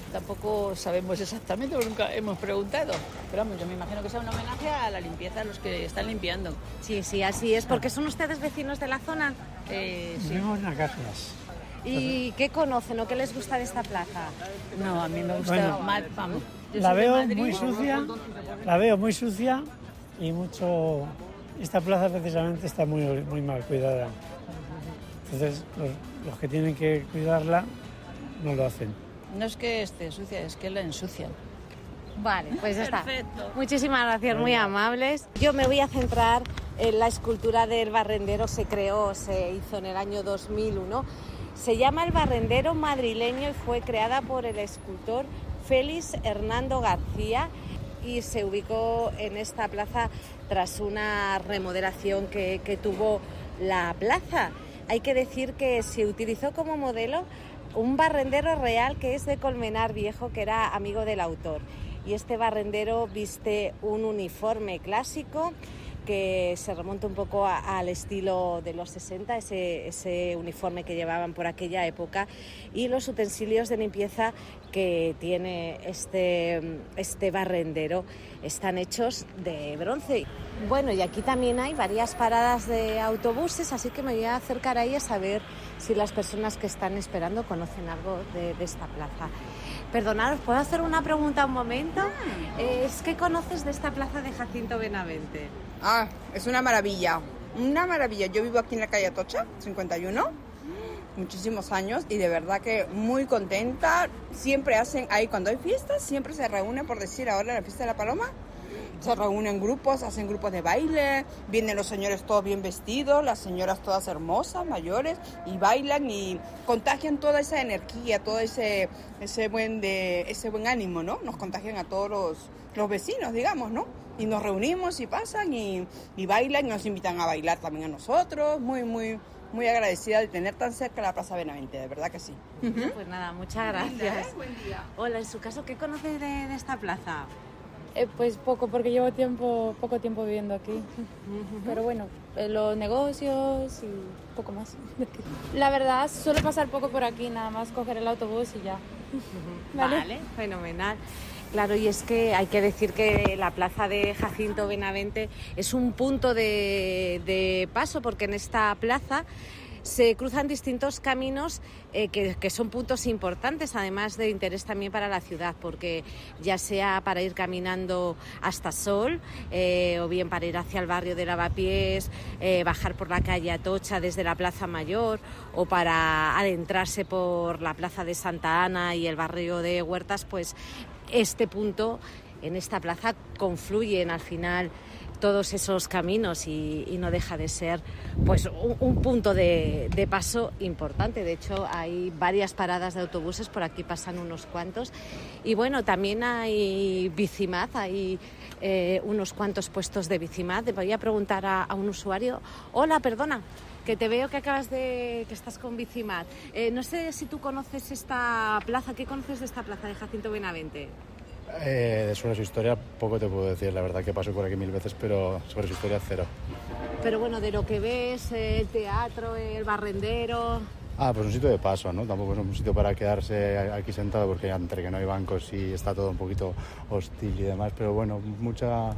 tampoco sabemos exactamente, porque nunca hemos preguntado. Pero vamos, yo me imagino que sea un homenaje a la limpieza, a los que están limpiando. Sí, sí, así es. ¿Porque son ustedes vecinos de la zona? Eh, sí. Vivimos en las casas. ¿Y qué conocen o qué les gusta de esta plaza? No, a mí me gusta Bueno, mal, vamos. Yo La soy de veo Madrid. muy sucia, la veo muy sucia y mucho... Esta plaza precisamente está muy, muy mal cuidada. Entonces, los, los que tienen que cuidarla no lo hacen. No es que esté sucia, es que la ensucian. Vale, pues ya está. Perfecto. Muchísimas gracias, muy amables. Yo me voy a centrar en la escultura del barrendero. Se creó, se hizo en el año dos mil uno. Se llama el Barrendero Madrileño y fue creada por el escultor Félix Hernando García y se ubicó en esta plaza tras una remodelación que, que tuvo la plaza. Hay que decir que se utilizó como modelo un barrendero real que es de Colmenar Viejo, que era amigo del autor. Y este barrendero viste un uniforme clásico que se remonta un poco a, al estilo de los sesenta, ese, ese uniforme que llevaban por aquella época, y los utensilios de limpieza que tiene este, este barrendero están hechos de bronce. Bueno, y aquí también hay varias paradas de autobuses, así que me voy a acercar ahí a saber si las personas que están esperando conocen algo de, de esta plaza. Perdonad, ¿os puedo hacer una pregunta un momento? Es ¿qué conoces de esta plaza de Jacinto Benavente? Ah, es una maravilla, una maravilla. Yo vivo aquí en la calle Atocha, cincuenta y uno, muchísimos años, y de verdad que muy contenta. Siempre hacen, ahí cuando hay fiestas, siempre se reúnen, por decir ahora la fiesta de la Paloma, se reúnen grupos, hacen grupos de baile, vienen los señores todos bien vestidos, las señoras todas hermosas, mayores, y bailan y contagian toda esa energía, todo ese, ese, buen, de, ese buen ánimo, ¿no? Nos contagian a todos los, los vecinos, digamos, ¿no? Y nos reunimos y pasan y, y bailan y nos invitan a bailar también a nosotros. Muy, muy, muy agradecida de tener tan cerca la Plaza Benavente, de verdad que sí. Uh-huh. Pues nada, muchas gracias. Linda, ¿eh? Buen día. Hola, en su caso, ¿qué conoces de, de esta plaza? Eh, pues poco, porque llevo tiempo, poco tiempo viviendo aquí. Uh-huh. Pero bueno, eh, los negocios y poco más. La verdad, suelo pasar poco por aquí, nada más coger el autobús y ya. Uh-huh. ¿Vale? Vale, fenomenal. Claro, y es que hay que decir que la plaza de Jacinto Benavente es un punto de, de paso, porque en esta plaza se cruzan distintos caminos eh, que, que son puntos importantes, además de interés también para la ciudad, porque ya sea para ir caminando hasta Sol, eh, o bien para ir hacia el barrio de Lavapiés, eh, bajar por la calle Atocha desde la Plaza Mayor, o para adentrarse por la Plaza de Santa Ana y el barrio de Huertas, pues este punto, en esta plaza, confluyen al final todos esos caminos y, y no deja de ser pues un, un punto de, de paso importante. De hecho, hay varias paradas de autobuses, por aquí pasan unos cuantos. Y bueno, también hay Bicimad, hay eh, unos cuantos puestos de Bicimad. Le voy a preguntar a, a un usuario. Hola, perdona, que te veo que acabas de... que estás con Bicimad. Eh, no sé si tú conoces esta plaza. ¿Qué conoces de esta plaza de Jacinto Benavente? Eh, de sobre su historia poco te puedo decir, la verdad que paso por aquí mil veces, pero sobre su historia cero. Pero bueno, de lo que ves, el teatro, el barrendero... Ah, pues un sitio de paso, ¿no? Tampoco es un sitio para quedarse aquí sentado, porque entre que no hay bancos y está todo un poquito hostil y demás, pero bueno, mucha,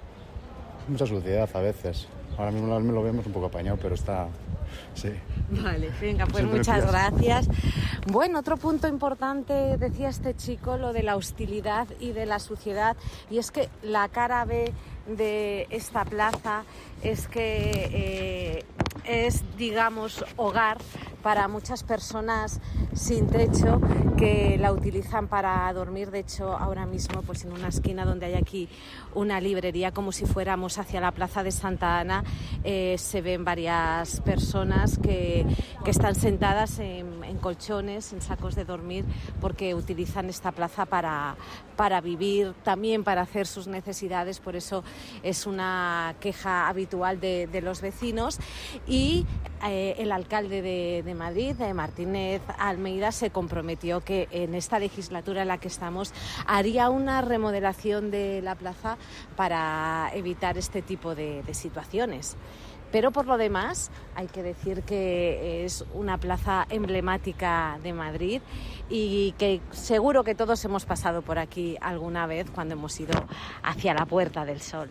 mucha suciedad a veces. Ahora mismo lo vemos un poco apañado, pero está... sí. Vale, venga, pues Siempre muchas piensas. gracias. Bueno, otro punto importante, decía este chico, lo de la hostilidad y de la suciedad, y es que la cara B de esta plaza es que eh, es, digamos, hogar para muchas personas sin techo que la utilizan para dormir. De hecho, ahora mismo, pues en una esquina donde hay aquí una librería, como si fuéramos hacia la Plaza de Santa Ana, eh, se ven varias personas que, que están sentadas en, en colchones, en sacos de dormir, porque utilizan esta plaza para, para vivir, también para hacer sus necesidades. Por eso es una queja habitual de, de los vecinos. Y eh, el alcalde de, de Madrid, eh, Martínez Almeida, se comprometió que en esta legislatura en la que estamos haría una remodelación de la plaza para evitar este tipo de, de situaciones. Pero por lo demás, hay que decir que es una plaza emblemática de Madrid y que seguro que todos hemos pasado por aquí alguna vez cuando hemos ido hacia la Puerta del Sol.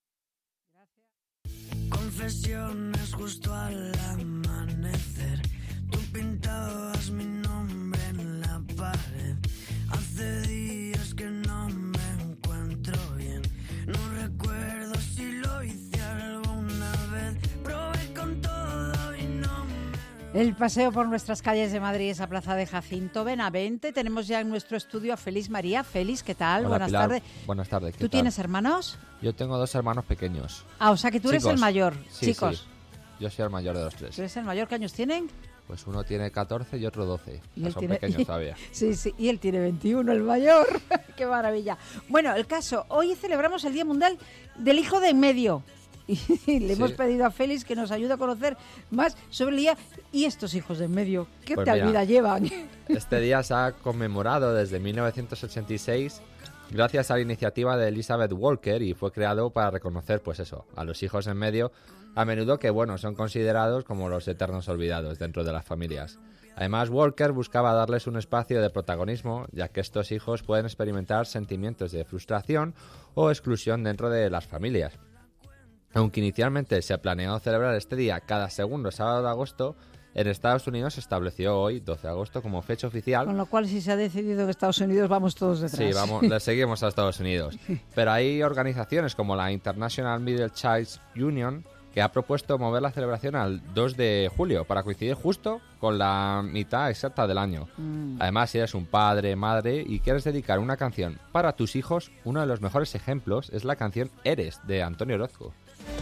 Confesiones justo al amanecer, tú pintabas mi nombre en la pared. Hace días que no me encuentro bien, no recuerdo si lo hice alguna vez. Probé con todo y no me... El paseo por nuestras calles de Madrid, esa plaza de Jacinto Benavente. Tenemos ya en nuestro estudio a Félix María. Félix, ¿qué tal? Hola, Buenas Pilar. tardes. Buenas tardes. ¿Qué ¿Tú tal? tienes hermanos? Yo tengo dos hermanos pequeños. Ah, o sea que tú eres Chicos. el mayor. Sí, Chicos. sí. Yo soy el mayor de los tres. ¿Tú eres el mayor? ¿Qué años tienen? Pues uno tiene catorce y otro doce. Y O sea, él son tiene- pequeños todavía. Sí, sí, y él tiene veintiuno, el mayor. ¡Qué maravilla! Bueno, el caso, hoy celebramos el Día Mundial del Hijo de en Medio. Y le Sí. hemos pedido a Félix que nos ayude a conocer más sobre el día y estos hijos de en medio. ¿Qué Pues tal mira, vida llevan? Este día se ha conmemorado desde mil novecientos ochenta y seis gracias a la iniciativa de Elizabeth Walker y fue creado para reconocer, pues eso, a los hijos en medio, a menudo que, bueno, son considerados como los eternos olvidados dentro de las familias. Además, Walker buscaba darles un espacio de protagonismo, ya que estos hijos pueden experimentar sentimientos de frustración o exclusión dentro de las familias. Aunque inicialmente se planeó celebrar este día cada segundo sábado de agosto, en Estados Unidos se estableció hoy, doce de agosto, como fecha oficial. Con lo cual, si se ha decidido que Estados Unidos, vamos todos detrás. Sí, vamos, le seguimos a Estados Unidos. Pero hay organizaciones como la International Middle Child Union que ha propuesto mover la celebración al dos de julio para coincidir justo con la mitad exacta del año. Mm. Además, si eres un padre, madre y quieres dedicar una canción para tus hijos, uno de los mejores ejemplos es la canción Eres de Antonio Orozco.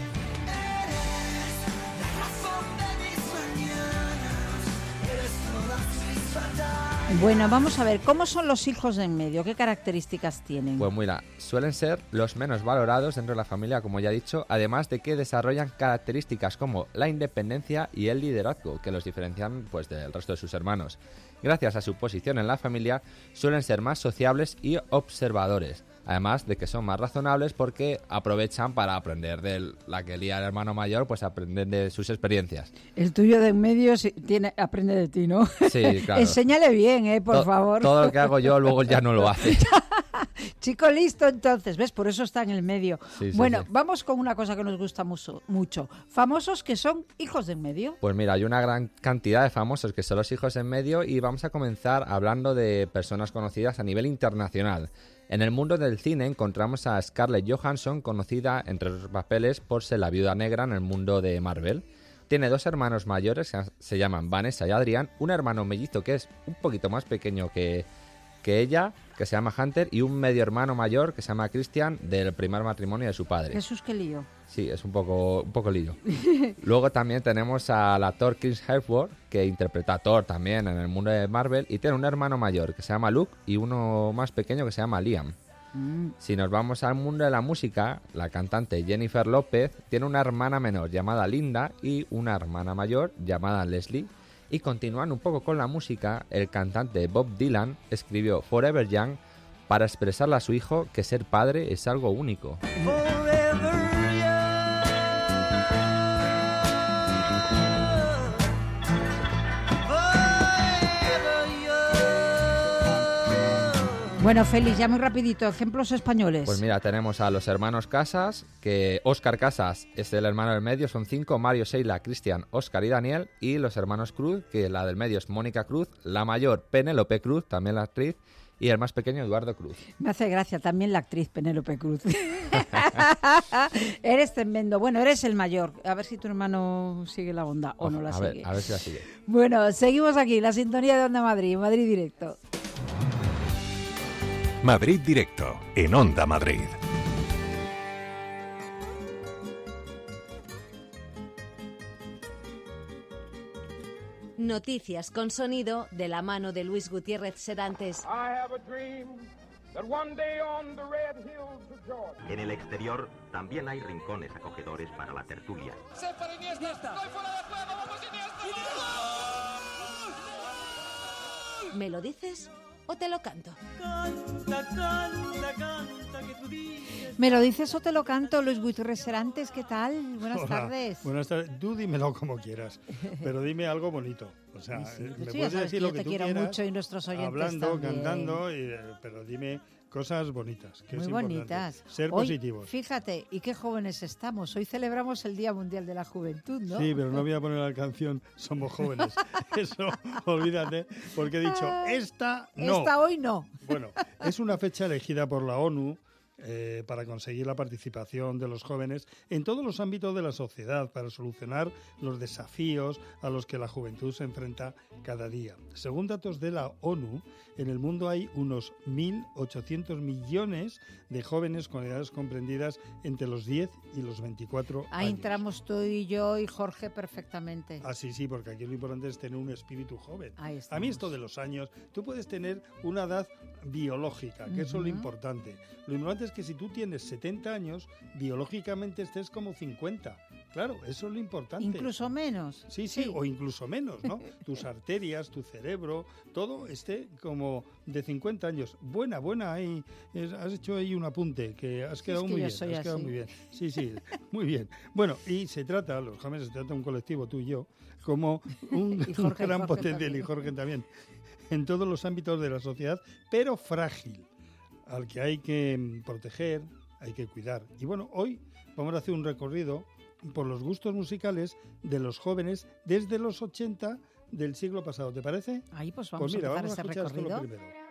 Bueno, vamos a ver, ¿cómo son los hijos de en medio? ¿Qué características tienen? Pues mira, suelen ser los menos valorados dentro de la familia, como ya he dicho, además de que desarrollan características como la independencia y el liderazgo, que los diferencian pues del resto de sus hermanos. Gracias a su posición en la familia, suelen ser más sociables y observadores, además de que son más razonables porque aprovechan para aprender de la que lía el hermano mayor, pues aprenden de sus experiencias. El tuyo de en medio sí, tiene, aprende de ti, ¿no? Sí, claro. Enséñale bien, ¿eh? Por To- favor. Todo lo que hago yo luego ya no lo hace. Chico listo, entonces, ¿ves? Por eso está en el medio. Sí, sí, bueno, sí. vamos con una cosa que nos gusta mucho, mucho. Famosos que son hijos de en medio. Pues mira, hay una gran cantidad de famosos que son los hijos en medio y vamos a comenzar hablando de personas conocidas a nivel internacional. En el mundo del cine encontramos a Scarlett Johansson, conocida entre otros papeles por ser la viuda negra en el mundo de Marvel. Tiene dos hermanos mayores que se llaman Vanessa y Adrián, un hermano mellizo que es un poquito más pequeño que, que ella, que se llama Hunter, y un medio hermano mayor que se llama Christian, del primer matrimonio de su padre. Jesús, qué lío. Sí, es un poco, un poco lío. Luego también tenemos al actor Chris Hemsworth, que interpreta a Thor también en el mundo de Marvel, y tiene un hermano mayor que se llama Luke y uno más pequeño que se llama Liam. Mm. Si nos vamos al mundo de la música, la cantante Jennifer López tiene una hermana menor llamada Linda y una hermana mayor llamada Leslie. Y continuando un poco con la música, el cantante Bob Dylan escribió Forever Young para expresarle a su hijo que ser padre es algo único. Bueno, Félix, ya muy rapidito, ejemplos españoles. Pues mira, tenemos a los hermanos Casas, que Óscar Casas es el hermano del medio, son cinco, Mario, Sheila, Cristian, Óscar y Daniel, y los hermanos Cruz, que la del medio es Mónica Cruz, la mayor Penélope Cruz, también la actriz, y el más pequeño Eduardo Cruz. Me hace gracia también la actriz Penélope Cruz. Eres tremendo. Bueno, eres el mayor. A ver si tu hermano sigue la onda o no la a sigue. ver, a ver si la sigue. Bueno, seguimos aquí, la sintonía de Onda Madrid, Madrid Directo. Madrid Directo, en Onda Madrid. Noticias con sonido de la mano de Luis Gutiérrez Serantes. En el exterior también hay rincones acogedores para la tertulia. ¿Me lo dices? o te lo canto? Canta, canta, canta, que tú dices. ¿Me lo dices o te lo canto, Luis Gutiérrez Serantes? ¿Qué tal? Buenas Hola, tardes. Buenas tardes. Tú dímelo como quieras, pero dime algo bonito. O sea, Sí, sí. eh, me Pues sí, puedes ya sabes decir que lo yo que te tú quiero quieras, mucho y nuestros oyentes hablando, también. cantando, y, eh, pero dime cosas bonitas. Que Muy es bonitas. importante. Ser Hoy, positivos. Fíjate, y qué jóvenes estamos. Hoy celebramos el Día Mundial de la Juventud, ¿no? Sí, pero no voy a poner la canción Somos Jóvenes. Eso, olvídate, porque he dicho, esta no. Esta hoy no. Bueno, es una fecha elegida por la ONU eh, para conseguir la participación de los jóvenes en todos los ámbitos de la sociedad, para solucionar los desafíos a los que la juventud se enfrenta cada día. Según datos de la ONU, en el mundo hay unos mil ochocientos millones de jóvenes con edades comprendidas entre los diez y los veinticuatro Ahí años. entramos tú y yo y Jorge perfectamente. Ah, sí, sí, porque aquí lo importante es tener un espíritu joven. Ahí A mí esto de los años, tú puedes tener una edad biológica, que eso es lo Ujú. importante. Lo importante es que si tú tienes setenta años, biológicamente estés como cincuenta. Claro, eso es lo importante. Incluso menos. Sí, sí, o incluso menos, ¿no? Tus arterias, tu cerebro, todo esté como de cincuenta años. Buena, buena, ahí es- has hecho ahí un apunte, que has Sí, quedado es que muy yo bien, soy has quedado así. muy bien. Sí, sí, muy bien. Bueno, y se trata, los jóvenes, se trata de un colectivo, tú y yo, como un, Y Jorge, un gran Jorge potencial, también. y Jorge también, en todos los ámbitos de la sociedad, pero frágil, al que hay que mm, proteger, hay que cuidar. Y bueno, hoy vamos a hacer un recorrido por los gustos musicales de los jóvenes desde los ochenta del siglo pasado. ¿Te parece? Ahí pues vamos mira, a vamos empezar a ese escuchar esto lo recorrido. primero.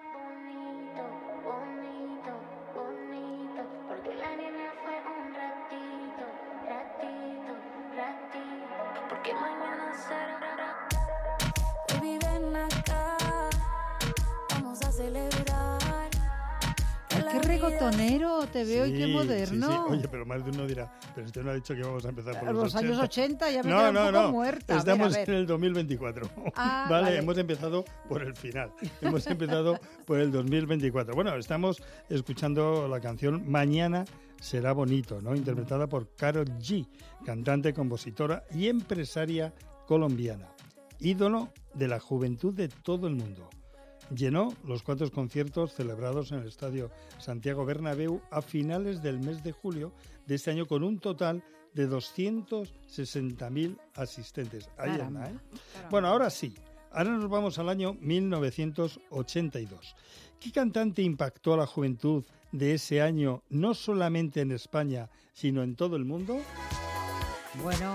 Porque la nena fue un ratito, ratito, ratito. Porque mañana será. Baby, ven acá, vamos a celebrar. Ay, qué regotonero te veo y qué Sí, moderno. sí, sí. Oye, pero más de uno dirá, pero usted no ha dicho que vamos a empezar por A los, los años ochenta ya me no, quedo un no, poco no. muerta. A ver, Estamos a ver. en el dos mil veinticuatro. Ah, vale, vale. hemos empezado por el final. Hemos empezado por el dos mil veinticuatro. Bueno, estamos escuchando la canción Mañana será bonito, ¿no? Interpretada por Karol G, cantante, compositora y empresaria colombiana, ídolo de la juventud de todo el mundo. Llenó los cuatro conciertos celebrados en el Estadio Santiago Bernabéu a finales del mes de julio de este año con un total de doscientos sesenta mil asistentes. Ahí Caramba, anda, ¿eh? caramba. Bueno, ahora sí. Ahora nos vamos al año mil novecientos ochenta y dos. ¿Qué cantante impactó a la juventud de ese año, no solamente en España, sino en todo el mundo? Bueno,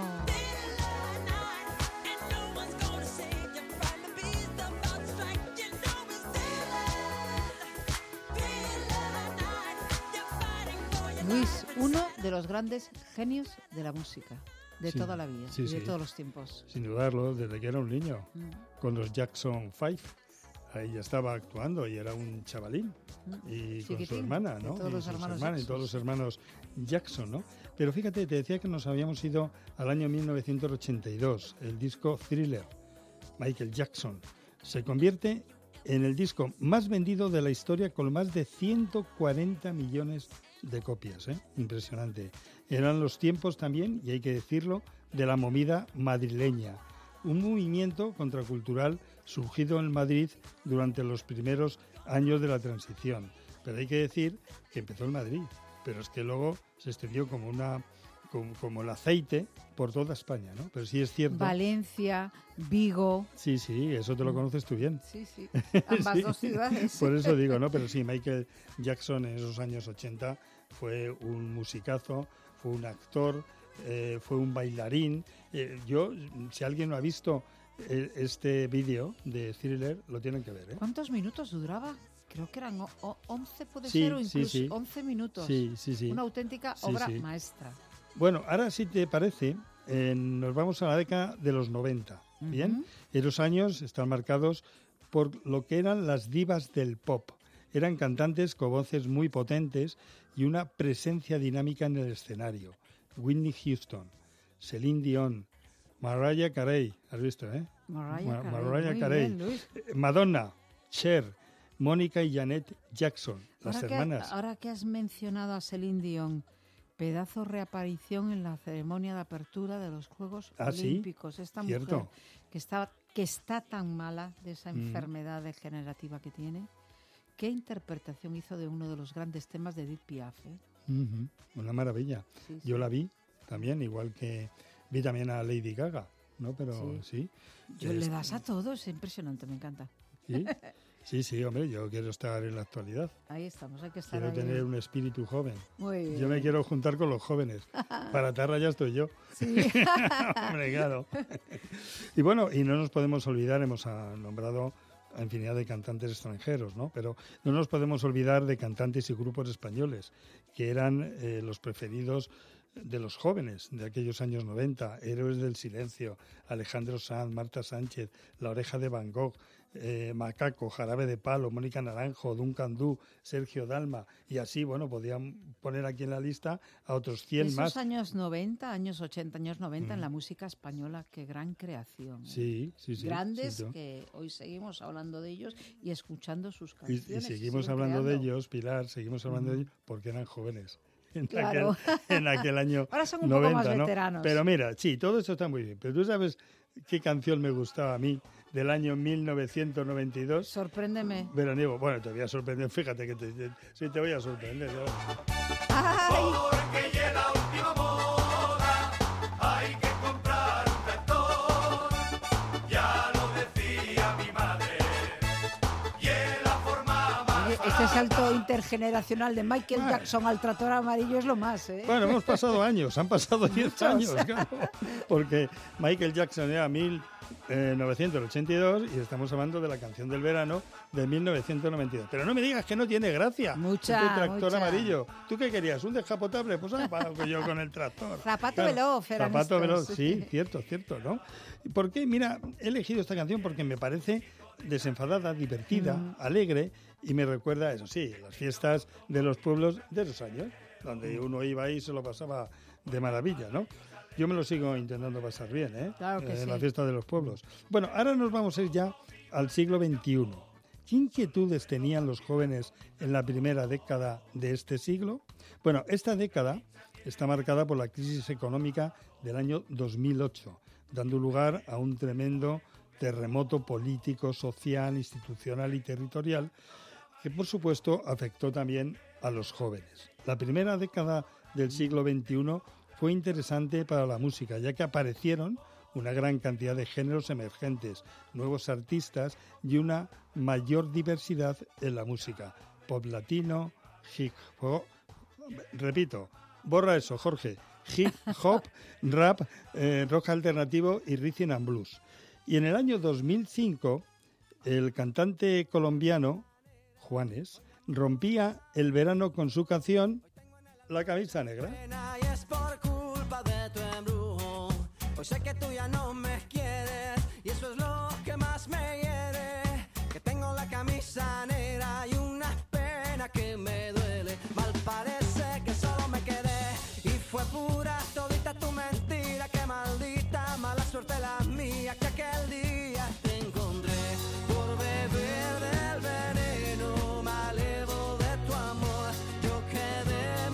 Luis, uno de los grandes genios de la música, de Sí, toda la vida sí, y de sí. todos los tiempos. Sin dudarlo, desde que era un niño, Mm. con los Jackson Five. Ahí ya estaba actuando y era un chavalín. Y con su Chiquitín, hermana, de ¿no? todos Y los sus hermanos hermanas, y Jackson. todos los hermanos Jackson, ¿no? Pero fíjate, te decía que nos habíamos ido al año mil novecientos ochenta y dos, el disco Thriller, Michael Jackson. Se convierte en el disco más vendido de la historia con más de ciento cuarenta millones de copias, ¿eh? Impresionante. Eran los tiempos también, y hay que decirlo, de la movida madrileña, un movimiento contracultural surgido en Madrid durante los primeros años de la transición. Pero hay que decir que empezó en Madrid, pero es que luego se extendió como una como, como el aceite por toda España, ¿no? Pero sí es cierto. Valencia, Vigo. Sí, sí, eso te lo conoces tú bien. Sí, sí, ambas Sí. dos ciudades. Por eso digo, ¿no? Pero sí, Michael Jackson en esos años ochenta fue un musicazo, fue un actor, eh, fue un bailarín. Eh, yo, si alguien no ha visto eh, este vídeo de Thriller, lo tienen que ver, ¿eh? ¿Cuántos minutos duraba? Creo que eran o- o- once, puede Sí, ser, o sí, incluso sí. once minutos. Sí, sí, sí. Una auténtica Sí, obra sí. maestra. Bueno, ahora si te parece, eh, nos vamos a la década de los noventa, ¿bien? Ujú. Esos años están marcados por lo que eran las divas del pop. Eran cantantes con voces muy potentes y una presencia dinámica en el escenario. Whitney Houston, Celine Dion, Mariah Carey, has visto, ¿eh? Mariah Ma- Carey, Mariah muy Carey. bien, Luis. Eh, Madonna, Cher, Mónica y Janet Jackson, las ahora hermanas. Que, ahora que has mencionado a Celine Dion, pedazo reaparición en la ceremonia de apertura de los Juegos Ah, ¿sí? Olímpicos. Esta Cierto. mujer que está, que está tan mala de esa Mm. enfermedad degenerativa que tiene, qué interpretación hizo de uno de los grandes temas de Edith Piaf, ¿eh? Uh-huh. Una maravilla. Sí, sí. Yo la vi también, igual que vi también a Lady Gaga, ¿no? Pero sí. sí Yo es, le das a todos, es impresionante, me encanta. ¿Sí? Sí, sí, hombre, yo quiero estar en la actualidad. Ahí estamos, hay que estar Quiero ahí. tener un espíritu joven. Muy bien. Yo me quiero juntar con los jóvenes. Para Tarra ya estoy yo. Sí. Hombre, claro. Y bueno, y no nos podemos olvidar, hemos ah, nombrado a infinidad de cantantes extranjeros, ¿no? Pero no nos podemos olvidar de cantantes y grupos españoles, que eran eh, los preferidos de los jóvenes de aquellos años noventa, Héroes del Silencio, Alejandro Sanz, Marta Sánchez, La Oreja de Van Gogh, eh, Macaco, Jarabe de Palo, Mónica Naranjo, Duncan Du, Sergio Dalma, y así, bueno, podían poner aquí en la lista a otros cien Esos más. años noventa, años ochenta, años noventa Mm. en la música española, qué gran creación. ¿eh? Sí, sí, sí. Grandes sí, que hoy seguimos hablando de ellos y escuchando sus y, canciones. y seguimos siguen hablando de creando. ellos, Pilar, seguimos hablando Mm. de ellos porque eran jóvenes. En, Claro. aquel, en aquel año Ahora son un noventa, poco más ¿no? veteranos. Pero mira, sí, todo eso está muy bien. Pero tú sabes qué canción me gustaba a mí del año mil novecientos noventa y dos. Sorpréndeme. Veraniego. Bueno, te voy a sorprender. Fíjate que te, te- sí te voy a sorprender. ¿no? ¡Ay! Porque llega la última moda, hay que comprar un tractor. Ya lo decía mi madre. Y en la forma más Oye, este salto intergeneracional de Michael Jackson al tractor amarillo es lo más, ¿eh? Bueno, hemos pasado años, han pasado diez Muchos. años, claro, porque Michael Jackson era mil novecientos ochenta y dos y estamos hablando de la canción del verano de mil novecientos noventa y dos. Pero no me digas que no tiene gracia. Mucha, este tractor mucha. amarillo. ¿Tú qué querías? ¿Un descapotable? Pues ah, para yo con el tractor. Zapato veloz, eran Zapato estos. veloz, sí, cierto, cierto, ¿no? ¿Y por qué? Mira, he elegido esta canción porque me parece desenfadada, divertida, Mm. alegre y me recuerda, eso sí, las fiestas de los pueblos de esos años, donde uno iba ahí y se lo pasaba de maravilla, ¿no? Yo me lo sigo intentando pasar bien, ¿eh? Claro que en sí. la fiesta de los pueblos. Bueno, ahora nos vamos a ir ya al siglo veintiuno. ¿Qué inquietudes tenían los jóvenes en la primera década de este siglo? Bueno, esta década está marcada por la crisis económica del año dos mil ocho, dando lugar a un tremendo terremoto político, social, institucional y territorial que, por supuesto, afectó también a los jóvenes. La primera década del siglo veintiuno fue interesante para la música, ya que aparecieron una gran cantidad de géneros emergentes, nuevos artistas y una mayor diversidad en la música. Pop latino, hip hop, repito, borra eso, Jorge, hip hop, rap, eh, rock alternativo y rhythm and blues. Y en el año dos mil cinco, el cantante colombiano, Juanes, rompía el verano con su canción La camisa negra. Y es por culpa de tu embrujo. Hoy sé que tú ya no me quieres y eso es lo que más me hiere. Que tengo la camisa negra y una pena que me duele. Mal parece que solo me quedé y fue pura todita tu mentira. Que maldita mala suerte la mía que aquel día te encontré por beber del veneno malevo de tu amor. Yo quedé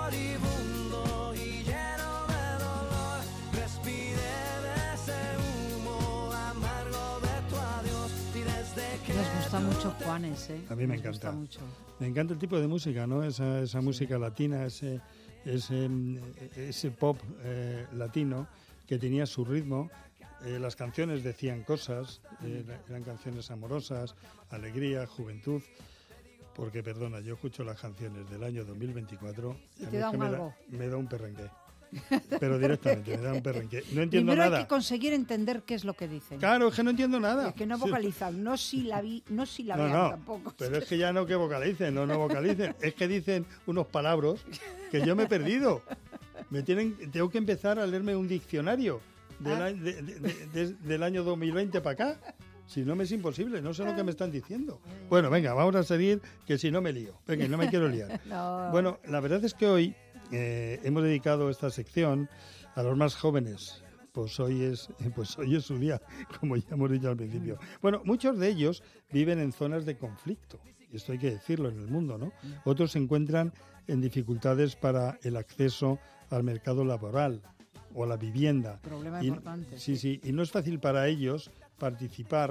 moribundo y lleno de dolor. Respiré de ese humo amargo de tu adiós y desde que Nos gusta mucho Juanes, ¿eh? A mí me Nos gusta encanta. mucho. Me encanta el tipo de música, ¿no? Esa, esa música latina, ese, ese, ese pop eh, latino que tenía su ritmo. Eh, las canciones decían cosas, eh, eran canciones amorosas, alegría, juventud. Porque, perdona, yo escucho las canciones del año dos mil veinticuatro Y a te mí da es que un me, algo. da, me da un perrenque. Pero directamente, me da un perrenque. No entiendo Primero nada. hay que conseguir entender qué es lo que dicen. Claro, es que no entiendo nada. Es que no Sí. vocalizan, no silabi, no No, silabean no, tampoco. pero es que ya no que vocalicen, no, no vocalicen. Es que dicen unos palabras que yo me he perdido. Me tienen, tengo que empezar a leerme un diccionario del, Ah. año- de- de- de- de- del año dos mil veinte para acá. Si no me es imposible, no sé lo que me están diciendo. Bueno, venga, vamos a seguir, que si no me lío. Venga, no me quiero liar. No. Bueno, la verdad es que hoy eh, hemos dedicado esta sección a los más jóvenes. Pues hoy es, pues hoy es su día, como ya hemos dicho al principio. Bueno, muchos de ellos viven en zonas de conflicto, y esto hay que decirlo en el mundo, ¿no? Otros se encuentran en dificultades para el acceso al mercado laboral o a la vivienda. Problema Y- importante. Sí, sí, y no es fácil para ellos participar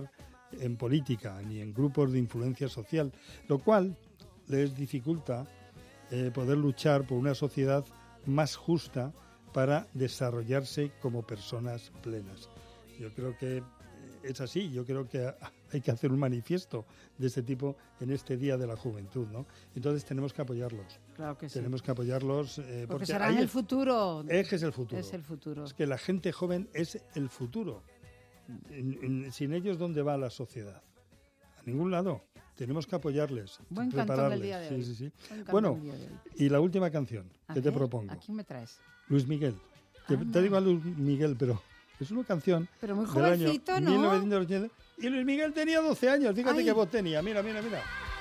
en política ni en grupos de influencia social, lo cual les dificulta eh, poder luchar por una sociedad más justa para desarrollarse como personas plenas. Yo creo que es así, yo creo que hay que hacer un manifiesto de este tipo en este Día de la Juventud, ¿no? Entonces tenemos que apoyarlos. Claro que sí. Tenemos que apoyarlos. Eh, porque, porque serán el futuro. Es que es el futuro. Es el futuro. Es que la gente joven es el futuro. En, en, sin ellos, ¿dónde va la sociedad? A ningún lado. Tenemos que apoyarles, Buen prepararles. cantón del día de hoy. Sí, sí, sí. Buen Bueno, del día de hoy. y la última canción A que ver, te propongo. ¿a quién me traes? Luis Miguel. Te, te digo a Luis Miguel, pero es una canción pero muy del jovencito, año ¿no? mil novecientos ochenta. Y Luis Miguel tenía doce años. Fíjate Ay. qué voz tenía. Mira, mira, mira.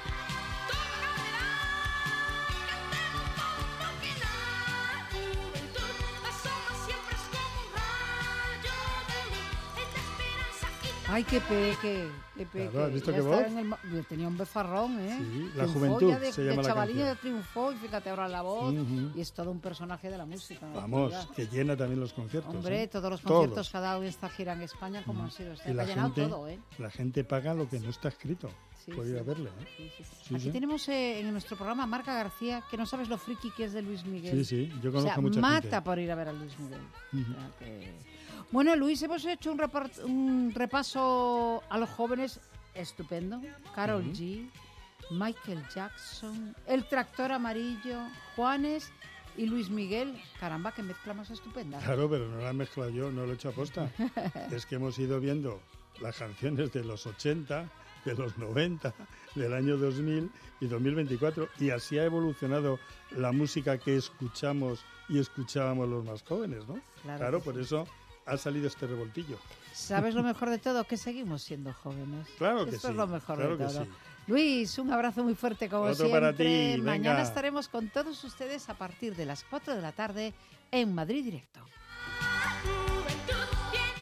Ay, qué peque, qué peque. Claro, ¿has visto Ya qué estaba voz? en el mo- Tenía un befarrón, ¿eh? Sí, la Triunfó juventud ya de, se de llama la chavalín canción. ya triunfó y fíjate ahora la voz. Ujú. Y es todo un personaje de la música. ¿no? Vamos, Ya. que llena también los conciertos. Hombre, ¿eh? todos los conciertos que ha dado en esta gira en España, como han sido. Y Se ha la llenado gente, todo, ¿eh? la gente paga lo que no está escrito. Sí, por ir sí. a verle, ¿eh? Sí, sí, sí. Sí, Aquí sí. tenemos eh, en nuestro programa a Marca García, que no sabes lo friki que es de Luis Miguel. Sí, sí, yo O conozco sea, mucha mata gente. por ir a ver a Luis Miguel. Ujú. O sea que- Bueno, Luis, hemos hecho un, repart- un repaso a los jóvenes estupendo. Karol Ujú. G, Michael Jackson, El Tractor Amarillo, Juanes y Luis Miguel. Caramba, qué mezcla más estupenda. Claro, pero no la he mezclado yo, no lo he hecho aposta. Es que hemos ido viendo las canciones de los ochenta, de los noventa, del año dos mil y dos mil veinticuatro, y así ha evolucionado la música que escuchamos y escuchábamos los más jóvenes, ¿no? Claro que por sí. eso ha salido este revoltillo. ¿Sabes lo mejor de todo? Que seguimos siendo jóvenes. Claro que Esto sí, es lo mejor claro de que todo. sí. Luis, un abrazo muy fuerte como Otro siempre. para ti, Mañana venga. estaremos con todos ustedes a partir de las cuatro de la tarde en Madrid Directo.